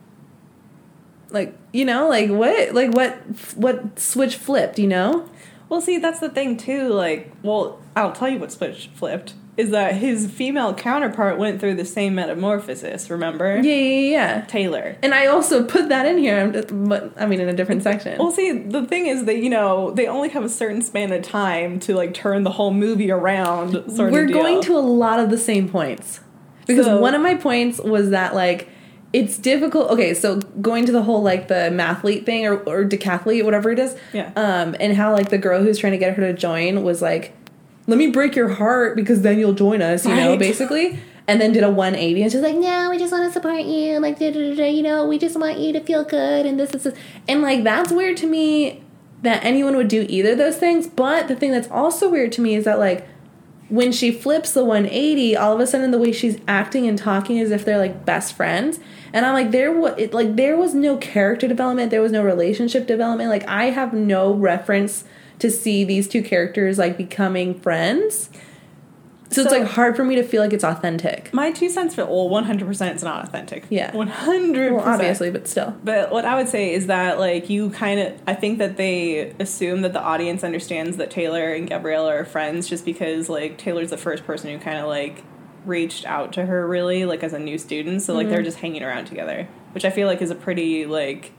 what switch flipped, Well, see, that's the thing, too. Like, well, I'll tell you what switch flipped. Is that his female counterpart went through the same metamorphosis, remember? Yeah. Taylor. And I also put that in here, but, I mean, in a different section. Well, see, the thing is that, they only have a certain span of time to, like, turn the whole movie around, sort of We're deal. going to a lot of the same points. Because one of my points was that, like, it's difficult. Okay, so going to the whole, like, the mathlete thing or decathlete, whatever it is. Yeah. And how, like, the girl who's trying to get her to join was like, let me break your heart because then you'll join us, basically. And then did a 180 and she's like, no, we just want to support you. Like, we just want you to feel good and this. And, like, that's weird to me that anyone would do either of those things. But the thing that's also weird to me is that, like, when she flips the 180, all of a sudden the way she's acting and talking as if they're, like, best friends. And I'm like, there was no character development. There was no relationship development. Like, I have no reference to see these 2 characters, like, becoming friends. So it's, like, hard for me to feel like it's authentic. My 2 cents for, 100% it's not authentic. Yeah. 100%. Well, obviously, but still. But what I would say is that, like, I think that they assume that the audience understands that Taylor and Gabriella are friends just because, like, Taylor's the first person who kind of, like, reached out to her, really, like, as a new student. So, like, they're just hanging around together. Which I feel like is a pretty, like...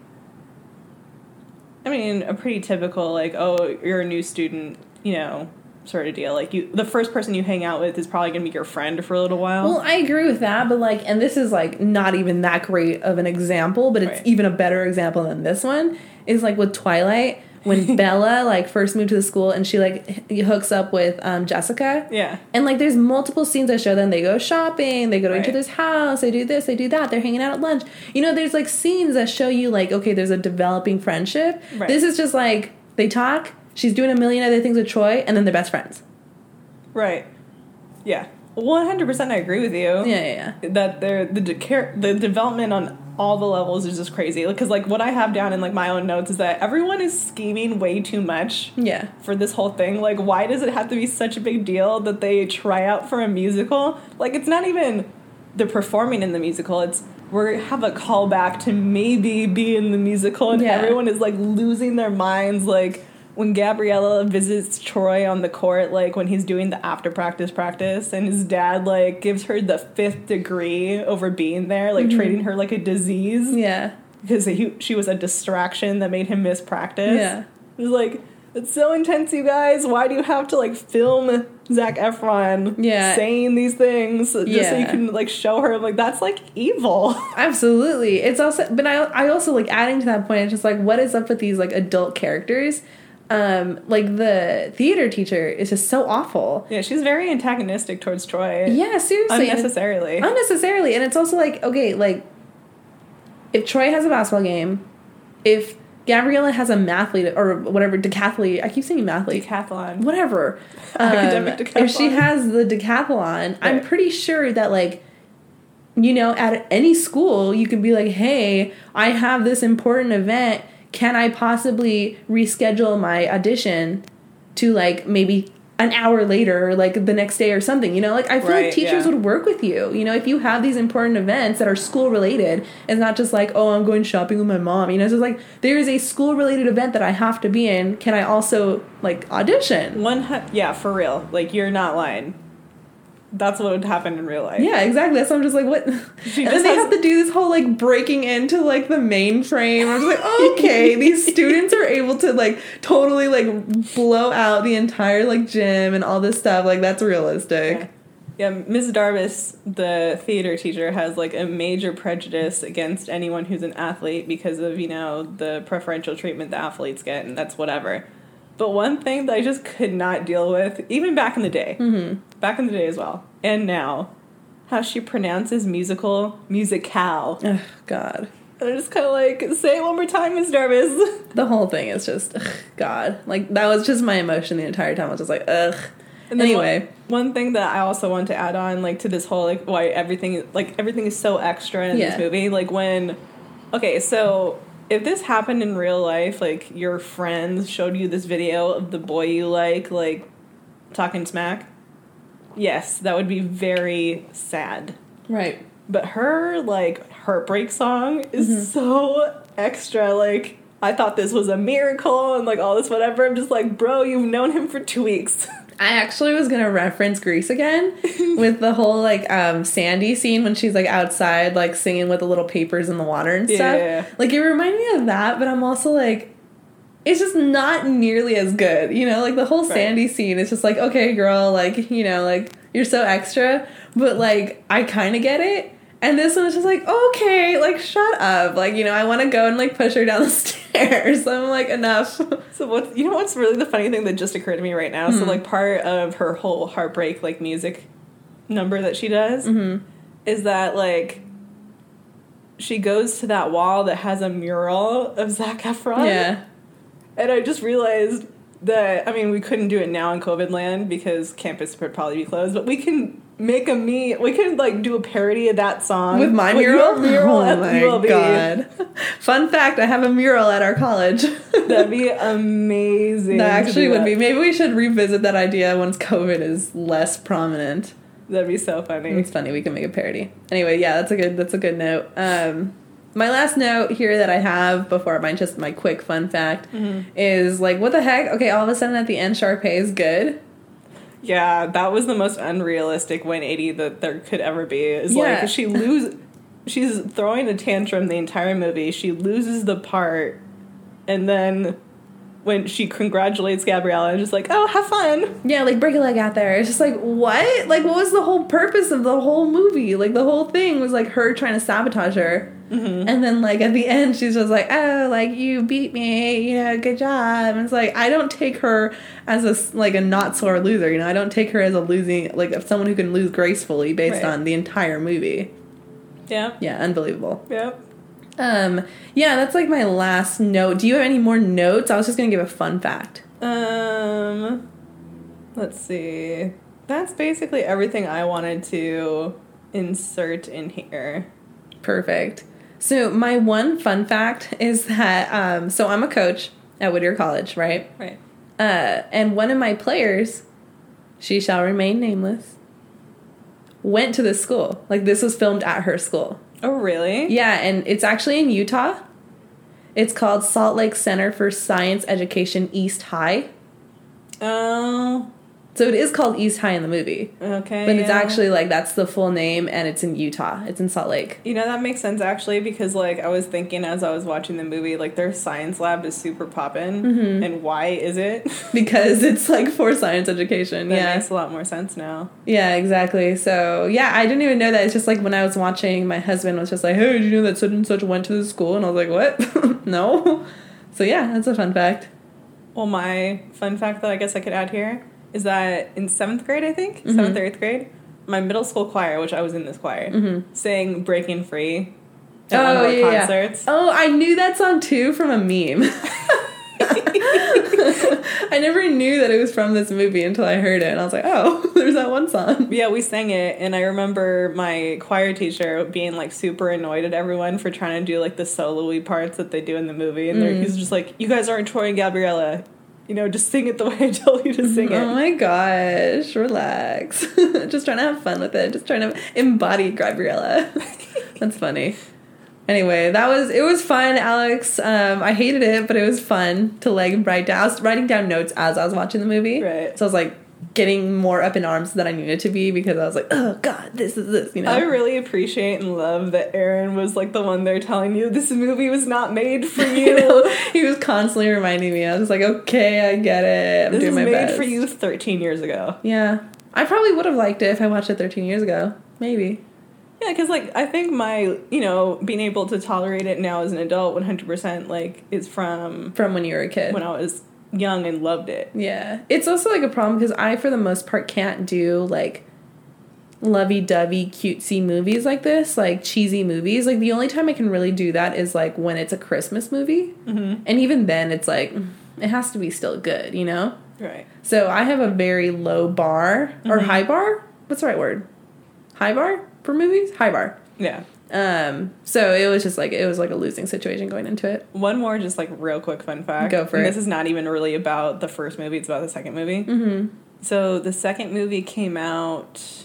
a pretty typical, like, oh, you're a new student, sort of deal. Like, the first person you hang out with is probably going to be your friend for a little while. Well, I agree with that, but, like, and this is, like, not even that great of an example, but it's even a better example than this one, is, like, with Twilight, when Bella, like, first moved to the school and she, like, hooks up with Jessica. Yeah. And, like, there's multiple scenes that show them. They go shopping, they go to each other's house, they do this, they do that, they're hanging out at lunch. There's, like, scenes that show you, like, okay, there's a developing friendship. Right. This is just, like, they talk, she's doing a million other things with Troy, and then they're best friends. Right. Yeah. 100% I agree with you. Yeah. That the development on all the levels is just crazy. Because, like, what I have down in, like, my own notes is that everyone is scheming way too much for this whole thing. Like, why does it have to be such a big deal that they try out for a musical? Like, it's not even they're performing in the musical. It's we have a callback to maybe be in the musical, and everyone is, like, losing their minds, like... When Gabriella visits Troy on the court, like, when he's doing the after practice, and his dad, like, gives her the 5th degree over being there, like, treating her like a disease. Yeah. because she was a distraction that made him miss practice. Yeah. It was like, it's so intense, you guys. Why do you have to, like, film Zac Efron saying these things just so you can, like, show her? Like, that's, like, evil. Absolutely. It's also, but I also, like, adding to that point, it's just, like, what is up with these, like, adult characters? Like, the theater teacher is just so awful. Yeah, she's very antagonistic towards Troy. Yeah, seriously. Unnecessarily. And it's also, like, okay, like, if Troy has a basketball game, if Gabriella has a mathlete or whatever, decathlete. I keep saying mathlete. Decathlon. Whatever. Academic decathlon. If she has the decathlon, I'm pretty sure that, like, you know, at any school, you can be like, hey, I have this important event. Can I possibly reschedule my audition to, like, maybe an hour later or, like, the next day or something, you know? Like, I feel like teachers would work with you. You know, if you have these important events that are school-related, it's not just like, oh, I'm going shopping with my mom. You know, it's just like, there is a school-related event that I have to be in. Can I also, like, audition? Yeah, for real. Like, you're not lying. That's what would happen in real life. Yeah, exactly. So I'm just like, what? And then they have to do this whole, like, breaking into, like, the mainframe. I'm just like, okay, these students are able to, like, totally, like, blow out the entire, like, gym and all this stuff. Like, that's realistic. Yeah, Ms. Darvis, the theater teacher, has, like, a major prejudice against anyone who's an athlete because of, you know, the preferential treatment the athletes get, and that's whatever. But one thing that I just could not deal with, even back in the day, back in the day as well, and now, how she pronounces musicale. Oh, God. And I'm just kind of like, say it one more time, Ms. Darvis. The whole thing is just, God. Like, that was just my emotion the entire time. I was just like, ugh. And anyway. One thing that I also want to add on, like, to this whole, like, why everything is so extra in this movie. Like, when, okay, so if this happened in real life, like, your friends showed you this video of the boy you like, talking smack, yes, that would be very sad. Right. But her, like, heartbreak song is so extra. Like, I thought this was a miracle and, like, all this whatever. I'm just like, bro, you've known him for 2 weeks. I actually was going to reference Grease again with the whole, like, Sandy scene when she's, like, outside, like, singing with the little papers in the water and stuff. Yeah. Like, it reminded me of that, but I'm also, like, it's just not nearly as good, you know? Like, the whole Sandy scene is just like, okay, girl, like, you know, like, you're so extra, but, like, I kind of get it. And this one was just like, okay, like, shut up. Like, you know, I want to go and, like, push her down the stairs. I'm like, enough. So what's really the funny thing that just occurred to me right now? So, like, part of her whole heartbreak, like, music number that she does is that, like, she goes to that wall that has a mural of Zac Efron. Yeah. And I just realized that, I mean, we couldn't do it now in COVID land because campus would probably be closed, but we can make we can, like, do a parody of that song. With my mural? Your mural oh my God. Fun fact, I have a mural at our college. That'd be amazing. That actually would be. Maybe we should revisit that idea once COVID is less prominent. That'd be so funny. It's funny. We can make a parody. Anyway, yeah, that's a good note. My last note here that I have before my quick fun fact is, like, what the heck? Okay, all of a sudden at the end, Sharpay is good. Yeah, that was the most unrealistic 180 that there could ever be. Is like she's throwing a tantrum the entire movie. She loses the part, and then when she congratulates Gabriella, I'm just like, oh, have fun. Yeah, like, break a leg out there. It's just like, what? Like, what was the whole purpose of the whole movie? Like, the whole thing was, like, her trying to sabotage her. And then, like, at the end, she's just like, oh, like, you beat me, you know, good job. And it's like, I don't take her as a not sore loser, you know? I don't take her as a losing, like, someone who can lose gracefully based on the entire movie. Yeah. Yeah, unbelievable. Yep. Yeah, that's, like, my last note. Do you have any more notes? I was just gonna give a fun fact. Let's see. That's basically everything I wanted to insert in here. Perfect. So my one fun fact is that, so I'm a coach at Whittier College, right? Right. And one of my players, she shall remain nameless, went to this school. Like, this was filmed at her school. Oh, really? Yeah, and it's actually in Utah. It's called Salt Lake Center for Science Education East High. Oh. So it is called East High in the movie. Okay. But it's actually, like, that's the full name, and it's in Utah. It's in Salt Lake. You know, that makes sense, actually, because, like, I was thinking as I was watching the movie, like, their science lab is super poppin'. Mm-hmm. And why is it? Because it's, like, for science education. That makes a lot more sense now. Yeah, exactly. So, yeah, I didn't even know that. It's just, like, when I was watching, my husband was just like, hey, did you know that such and such went to the school? And I was like, what? No. So, yeah, that's a fun fact. Well, my fun fact that I guess I could add here is that in 7th grade, I think, 7th or 8th grade, my middle school choir, which I was in this choir, sang Breaking Free at one of our concerts. Yeah. Oh, I knew that song, too, from a meme. I never knew that it was from this movie until I heard it, and I was like, oh, there's that one song. Yeah, we sang it, and I remember my choir teacher being, like, super annoyed at everyone for trying to do, like, the solo-y parts that they do in the movie, and he's just like, you guys aren't Troy and Gabriella. You know, just sing it the way I tell you to sing it. Oh my gosh, relax. Just trying to have fun with it. Just trying to embody Gabriella. That's funny. Anyway, it was fun, Alex. I hated it, but it was fun to, like, write down. I was writing down notes as I was watching the movie. Right. So I was, like, getting more up in arms than I needed to be because I was like, oh, God, this is this, you know? I really appreciate and love that Aaron was, like, the one there telling you this movie was not made for you. He was constantly reminding me. I was like, okay, I get it. I'm doing my best. This is made for you 13 years ago. Yeah. I probably would have liked it if I watched it 13 years ago. Maybe. Yeah, because, like, I think my, you know, being able to tolerate it now as an adult 100%, like, is from when you were a kid. When I was young and loved it. Yeah. It's also, like, a problem because I, for the most part, can't do, like, lovey-dovey, cutesy movies like this, like, cheesy movies. Like, the only time I can really do that is, like, when it's a Christmas movie. Mm-hmm. And even then, it's, like, it has to be still good, you know? Right. So I have a very low bar, or high bar? What's the right word? High bar for movies? High bar. Yeah. So it was just like, it was like a losing situation going into it. One more just like real quick fun fact. Go for it. This is not even really about the first movie, it's about the second movie. Mm-hmm. So the second movie came out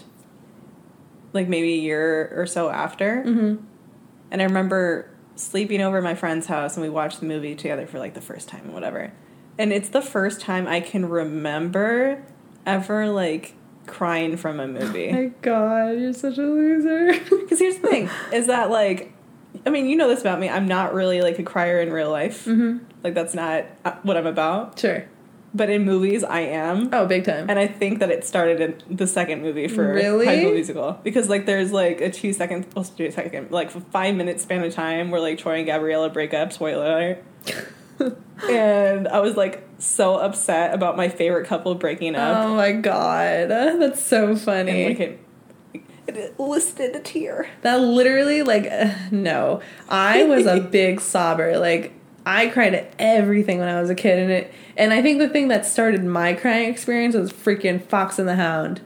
like maybe a year or so after. Mm-hmm. And I remember sleeping over at my friend's house and we watched the movie together for like the first time and whatever. And it's the first time I can remember ever like crying from a movie. Oh my God, you're such a loser. Because here's the thing, is that like, I mean, you know this about me, I'm not really like a crier in real life. Mm-hmm. Like that's not what I'm about. Sure. But in movies, I am. Oh, big time. And I think that it started in the second movie for High School Musical. Because like there's like a 2 second, like 5 minute span of time where like Troy and Gabriella break up, spoiler alert. And I was like so upset about my favorite couple breaking up. Oh my God, that's so funny. And like it elicited a tear. That literally like no, I was a big sobber. Like I cried at everything when I was a kid, and I think the thing that started my crying experience was freaking Fox and the Hound.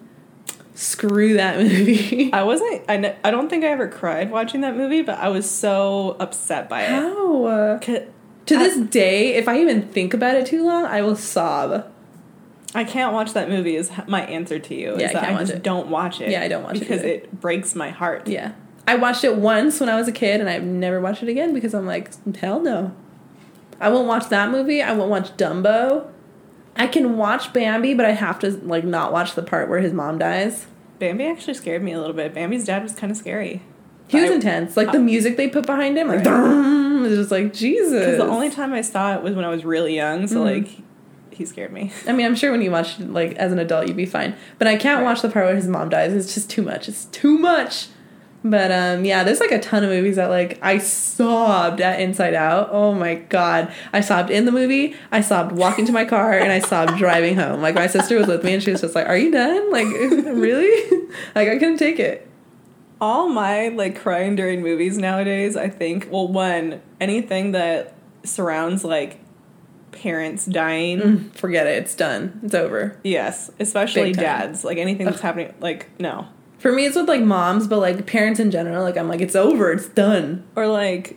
Screw that movie. I don't think I ever cried watching that movie, but I was so upset by it. How? To this day, if I even think about it too long, I will sob. I can't watch that movie is my answer to you. Yeah, I just don't watch it. Yeah, I don't watch it because it breaks my heart. Yeah. I watched it once when I was a kid, and I've never watched it again because I'm like, hell no. I won't watch that movie. I won't watch Dumbo. I can watch Bambi, but I have to like not watch the part where his mom dies. Bambi actually scared me a little bit. Bambi's dad was kind of scary. He was intense. Like, the music they put behind him, like, it was just like, Jesus. Because the only time I saw it was when I was really young, so, like, he scared me. I mean, I'm sure when you watch it, like, as an adult, you'd be fine. But I can't watch the part where his mom dies. It's just too much. It's too much. But, yeah, there's, like, a ton of movies that, like, I sobbed at Inside Out. Oh, my God. I sobbed in the movie, I sobbed walking to my car, and I sobbed driving home. Like, my sister was with me, and she was just like, are you done? Like, really? Like, I couldn't take it. All my, like, crying during movies nowadays, I think, well, one, anything that surrounds, like, parents dying. Forget it. It's done. It's over. Yes. Especially dads. Like, anything that's happening, like, no. For me, it's with, like, moms, but, like, parents in general, like, I'm like, it's over. It's done. Or, like,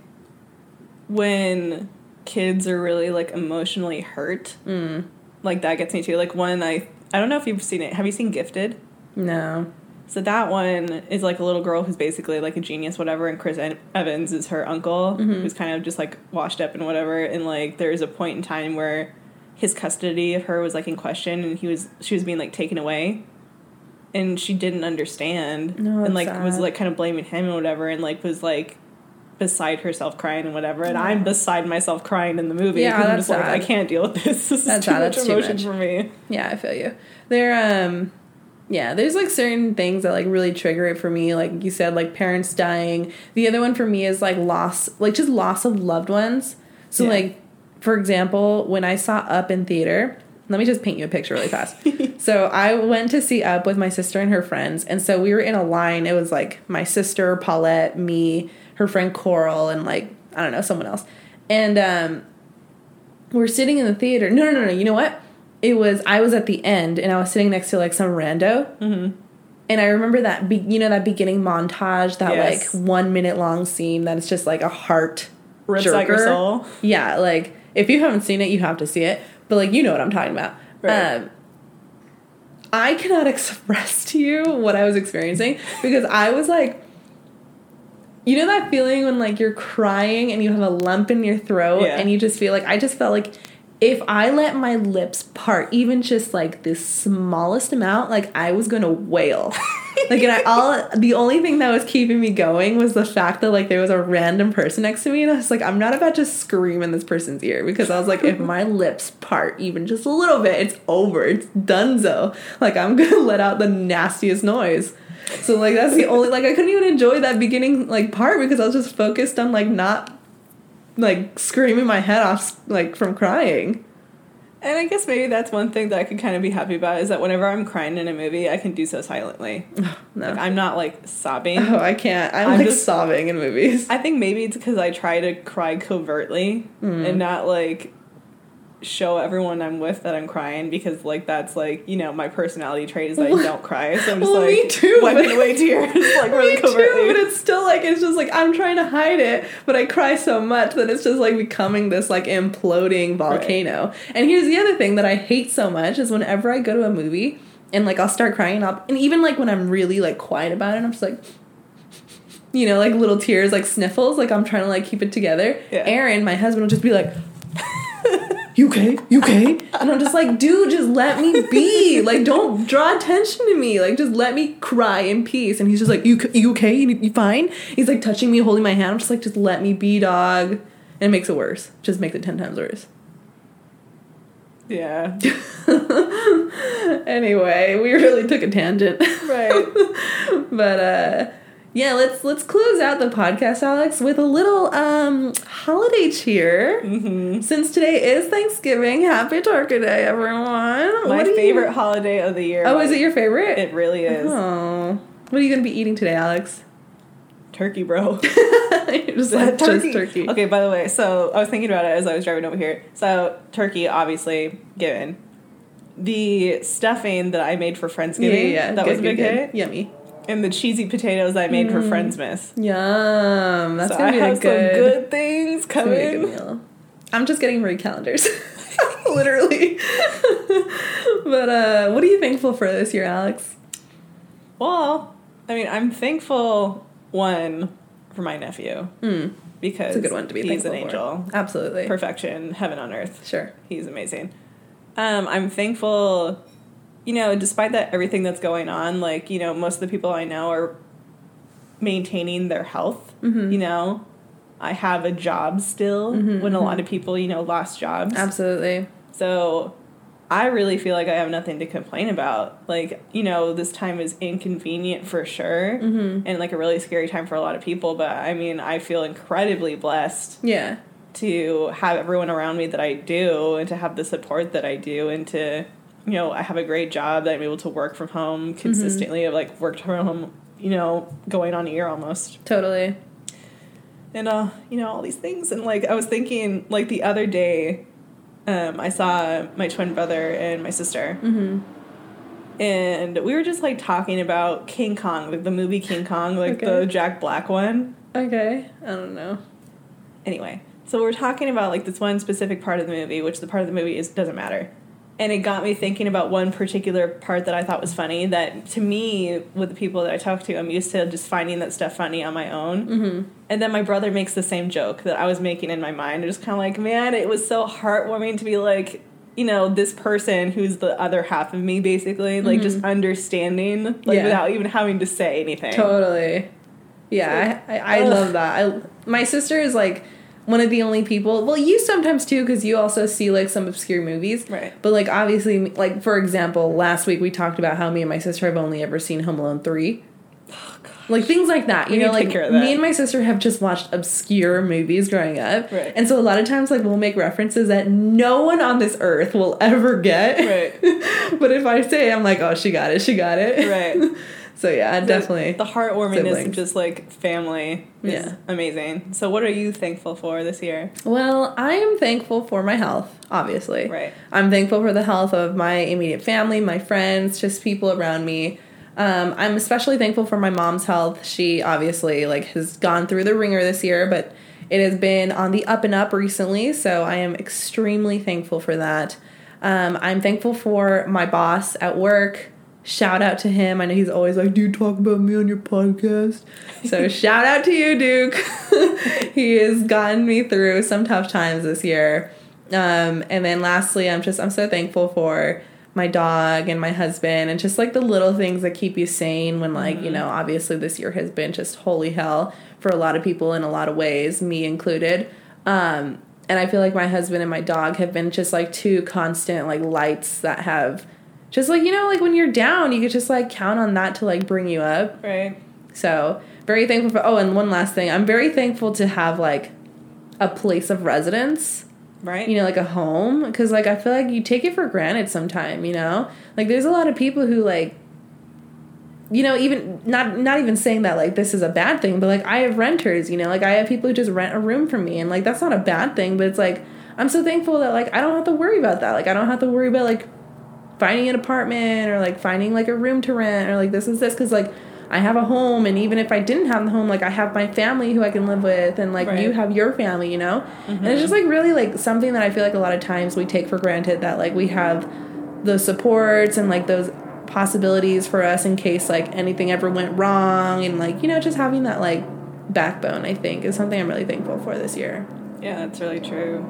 when kids are really, like, emotionally hurt. Like, that gets me, too. Like, one, I don't know if you've seen it. Have you seen Gifted? No. So that one is, like, a little girl who's basically, like, a genius, whatever, and Chris Evans is her uncle, who's kind of just, like, washed up and whatever, and, like, there's a point in time where his custody of her was like in question, and she was being like taken away, and she didn't understand, No, and like sad. was like kind of blaming him and whatever, and like was like beside herself crying and whatever, and I'm beside myself crying in the movie. Yeah, 'cause I'm that's just like, sad. I can't deal with this. This That's is too sad. much That's too emotion much. for me. Yeah, I feel you. There's like certain things that like really trigger it for me. Like you said, like parents dying. The other one for me is like loss, like just loss of loved ones. So Yeah. like, for example, when I saw Up in theater, let me just paint you a picture really fast. So I went to see Up with my sister and her friends. And so we were in a line. It was like my sister, Paulette, me, her friend Coral, and like, I don't know, someone else. And we're sitting in the theater. No. You know what? I was at the end, and I was sitting next to, like, some rando. Mm-hmm. And I remember that, that beginning montage, that, Yes. like, 1 minute long scene that is just, like, a heart Rips jerker. out your soul. Yeah, like, if you haven't seen it, you have to see it. But, like, you know what I'm talking about. Right. I cannot express to you what I was experiencing, because I was, like, you know that feeling when, like, you're crying and you have a lump in your throat, Yeah. and you just feel like, I just felt like, if I let my lips part even just like the smallest amount, like I was gonna wail. Like, and the only thing that was keeping me going was the fact that like there was a random person next to me, and I was like, I'm not about to scream in this person's ear, because I was like, if my lips part even just a little bit, it's over, it's donezo. Like, I'm gonna let out the nastiest noise. So like that's the only, like I couldn't even enjoy that beginning like part, because I was just focused on like not like screaming my head off like from crying. And I guess maybe that's one thing that I could kind of be happy about, is that whenever I'm crying in a movie, I can do so silently. No. Like, I'm not like sobbing. Oh, I can't. I'm like just sobbing in movies. I think maybe it's because I try to cry covertly and not like show everyone I'm with that I'm crying, because like that's like, my personality trait is that I don't cry, so I'm just like me too, wiping but- away tears like really Me covertly. too, but it's still like, it's just like I'm trying to hide it, but I cry so much that it's just like becoming this like imploding volcano. Right. And here's the other thing that I hate so much is whenever I go to a movie and like I'll start crying, and even like when I'm really like quiet about it, I'm just like, like little tears, like sniffles, like I'm trying to like keep it together. Yeah. Aaron, my husband, will just be like, You okay? You okay? And I'm just like, dude, just let me be. Like, don't draw attention to me. Like, just let me cry in peace. And he's just like, you okay? You fine? He's like touching me, holding my hand. I'm just like, just let me be, dog. And it makes it worse. Just makes it 10 times worse. Yeah. Anyway, we really took a tangent. Right. But yeah, let's close out the podcast, Alex, with a little holiday cheer. Mm-hmm. Since today is Thanksgiving, happy Turkey Day, everyone. My favorite holiday of the year. Oh, is it your favorite? It really is. Oh, what are you gonna be eating today, Alex? Turkey, bro. You're just like turkey. Just turkey. Okay, by the way, so I was thinking about it as I was driving over here. So turkey, obviously, given. The stuffing that I made for Friendsgiving, Yeah. that was a big hit. Yummy. And the cheesy potatoes I made for Friendsmas. Yum. That's So gonna be I have a good, some good things it's gonna be a good coming. meal. I'm just getting Marie calendars. Literally. But what are you thankful for this year, Alex? Well, I mean, I'm thankful, one, for my nephew. Because It's a good one to be he's thankful an angel. for. Absolutely. Perfection, heaven on earth. Sure. He's amazing. I'm thankful, despite that everything that's going on, like, most of the people I know are maintaining their health. Mm-hmm. I have a job still when a lot of people, lost jobs. Absolutely. So I really feel like I have nothing to complain about. Like, this time is inconvenient for sure, and like a really scary time for a lot of people. But I mean, I feel incredibly blessed. Yeah. To have everyone around me that I do, and to have the support that I do, and to, I have a great job that I'm able to work from home consistently. I've like worked from home, going on a year almost. Totally. And, all these things. And like, I was thinking like the other day, I saw my twin brother and my sister. And we were just like talking about King Kong, like the movie King Kong, like the Jack Black one. Okay. I don't know. Anyway. So we're talking about, like, this one specific part of the movie, which the part of the movie doesn't matter. And it got me thinking about one particular part that I thought was funny, that, to me, with the people that I talk to, I'm used to just finding that stuff funny on my own. Mm-hmm. And then my brother makes the same joke that I was making in my mind. I'm just kind of like, man, it was so heartwarming to be like, you know, this person who's the other half of me, basically, like, just understanding, like, without even having to say anything. Totally. Yeah, I love that. My sister is, like, one of the only people, well, you sometimes, too, because you also see, like, some obscure movies. Right. But, like, obviously, like, for example, last week we talked about how me and my sister have only ever seen Home Alone 3. Oh, God. Like, things like that. You know, like, me and my sister have just watched obscure movies growing up. Right. And so a lot of times, like, we'll make references that no one on this earth will ever get. Right. But if I say it, I'm like, oh, she got it. Right. So, yeah, definitely. The heartwarmingness of just, like, family is amazing. So what are you thankful for this year? Well, I am thankful for my health, obviously. Right. I'm thankful for the health of my immediate family, my friends, just people around me. I'm especially thankful for my mom's health. She obviously, like, has gone through the ringer this year, but it has been on the up and up recently, so I am extremely thankful for that. I'm thankful for my boss at work. Shout out to him. I know he's always like, dude, talk about me on your podcast. So shout out to you, Duke. He has gotten me through some tough times this year. And then lastly, I'm so thankful for my dog and my husband and just, like, the little things that keep you sane when, like, you know, obviously this year has been just holy hell for a lot of people in a lot of ways, me included. And I feel like my husband and my dog have been just, like, two constant, like, lights that have just, like, you know, like, when you're down, you could just, like, count on that to, like, bring you up. Right. So, very thankful for, oh, and one last thing. I'm very thankful to have, like, a place of residence. Right. You know, like a home. Because, like, I feel like you take it for granted sometime, you know? Like, there's a lot of people who, like, you know, even, not even saying that, like, this is a bad thing, but, like, I have renters, you know? Like, I have people who just rent a room from me, and, like, that's not a bad thing, but it's, like, I'm so thankful that, like, I don't have to worry about that. Like, I don't have to worry about, like, finding an apartment or, like, finding, like, a room to rent or, like, this, because, like, I have a home, and even if I didn't have the home, like, I have my family who I can live with, and, like, you have your family, you know? And it's just, like, really, like, something that I feel like a lot of times we take for granted, that, like, we have those supports and, like, those possibilities for us in case, like, anything ever went wrong, and, like, you know, just having that, like, backbone, I think, is something I'm really thankful for this year. Yeah, that's really true.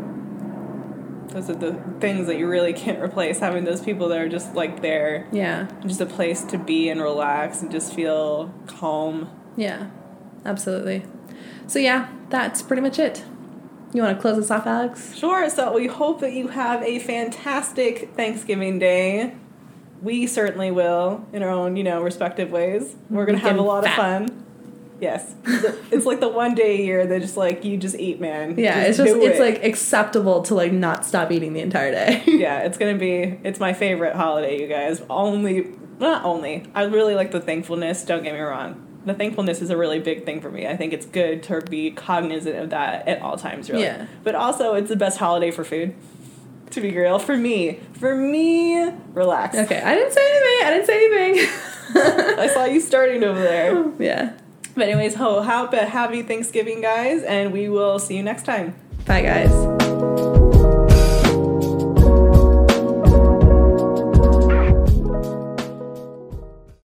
Those are the things that you really can't replace, having those people that are just, like, there. Yeah. Just a place to be and relax and just feel calm. Yeah, absolutely. So, yeah, that's pretty much it. You want to close us off, Alex? Sure. So we hope that you have a fantastic Thanksgiving Day. We certainly will, in our own, you know, respective ways. We're going to have a lot of fun. Yes. It's like the one day a year that just, like, you just eat, man. Yeah, it's like acceptable to, like, not stop eating the entire day. Yeah, it's my favorite holiday, you guys. Not only. I really like the thankfulness, don't get me wrong. The thankfulness is a really big thing for me. I think it's good to be cognizant of that at all times, really. Yeah. But also, it's the best holiday for food. To be real, for me, relax. Okay, I didn't say anything. I saw you starting over there. Yeah. But anyways, happy Thanksgiving, guys, and we will see you next time. Bye, guys.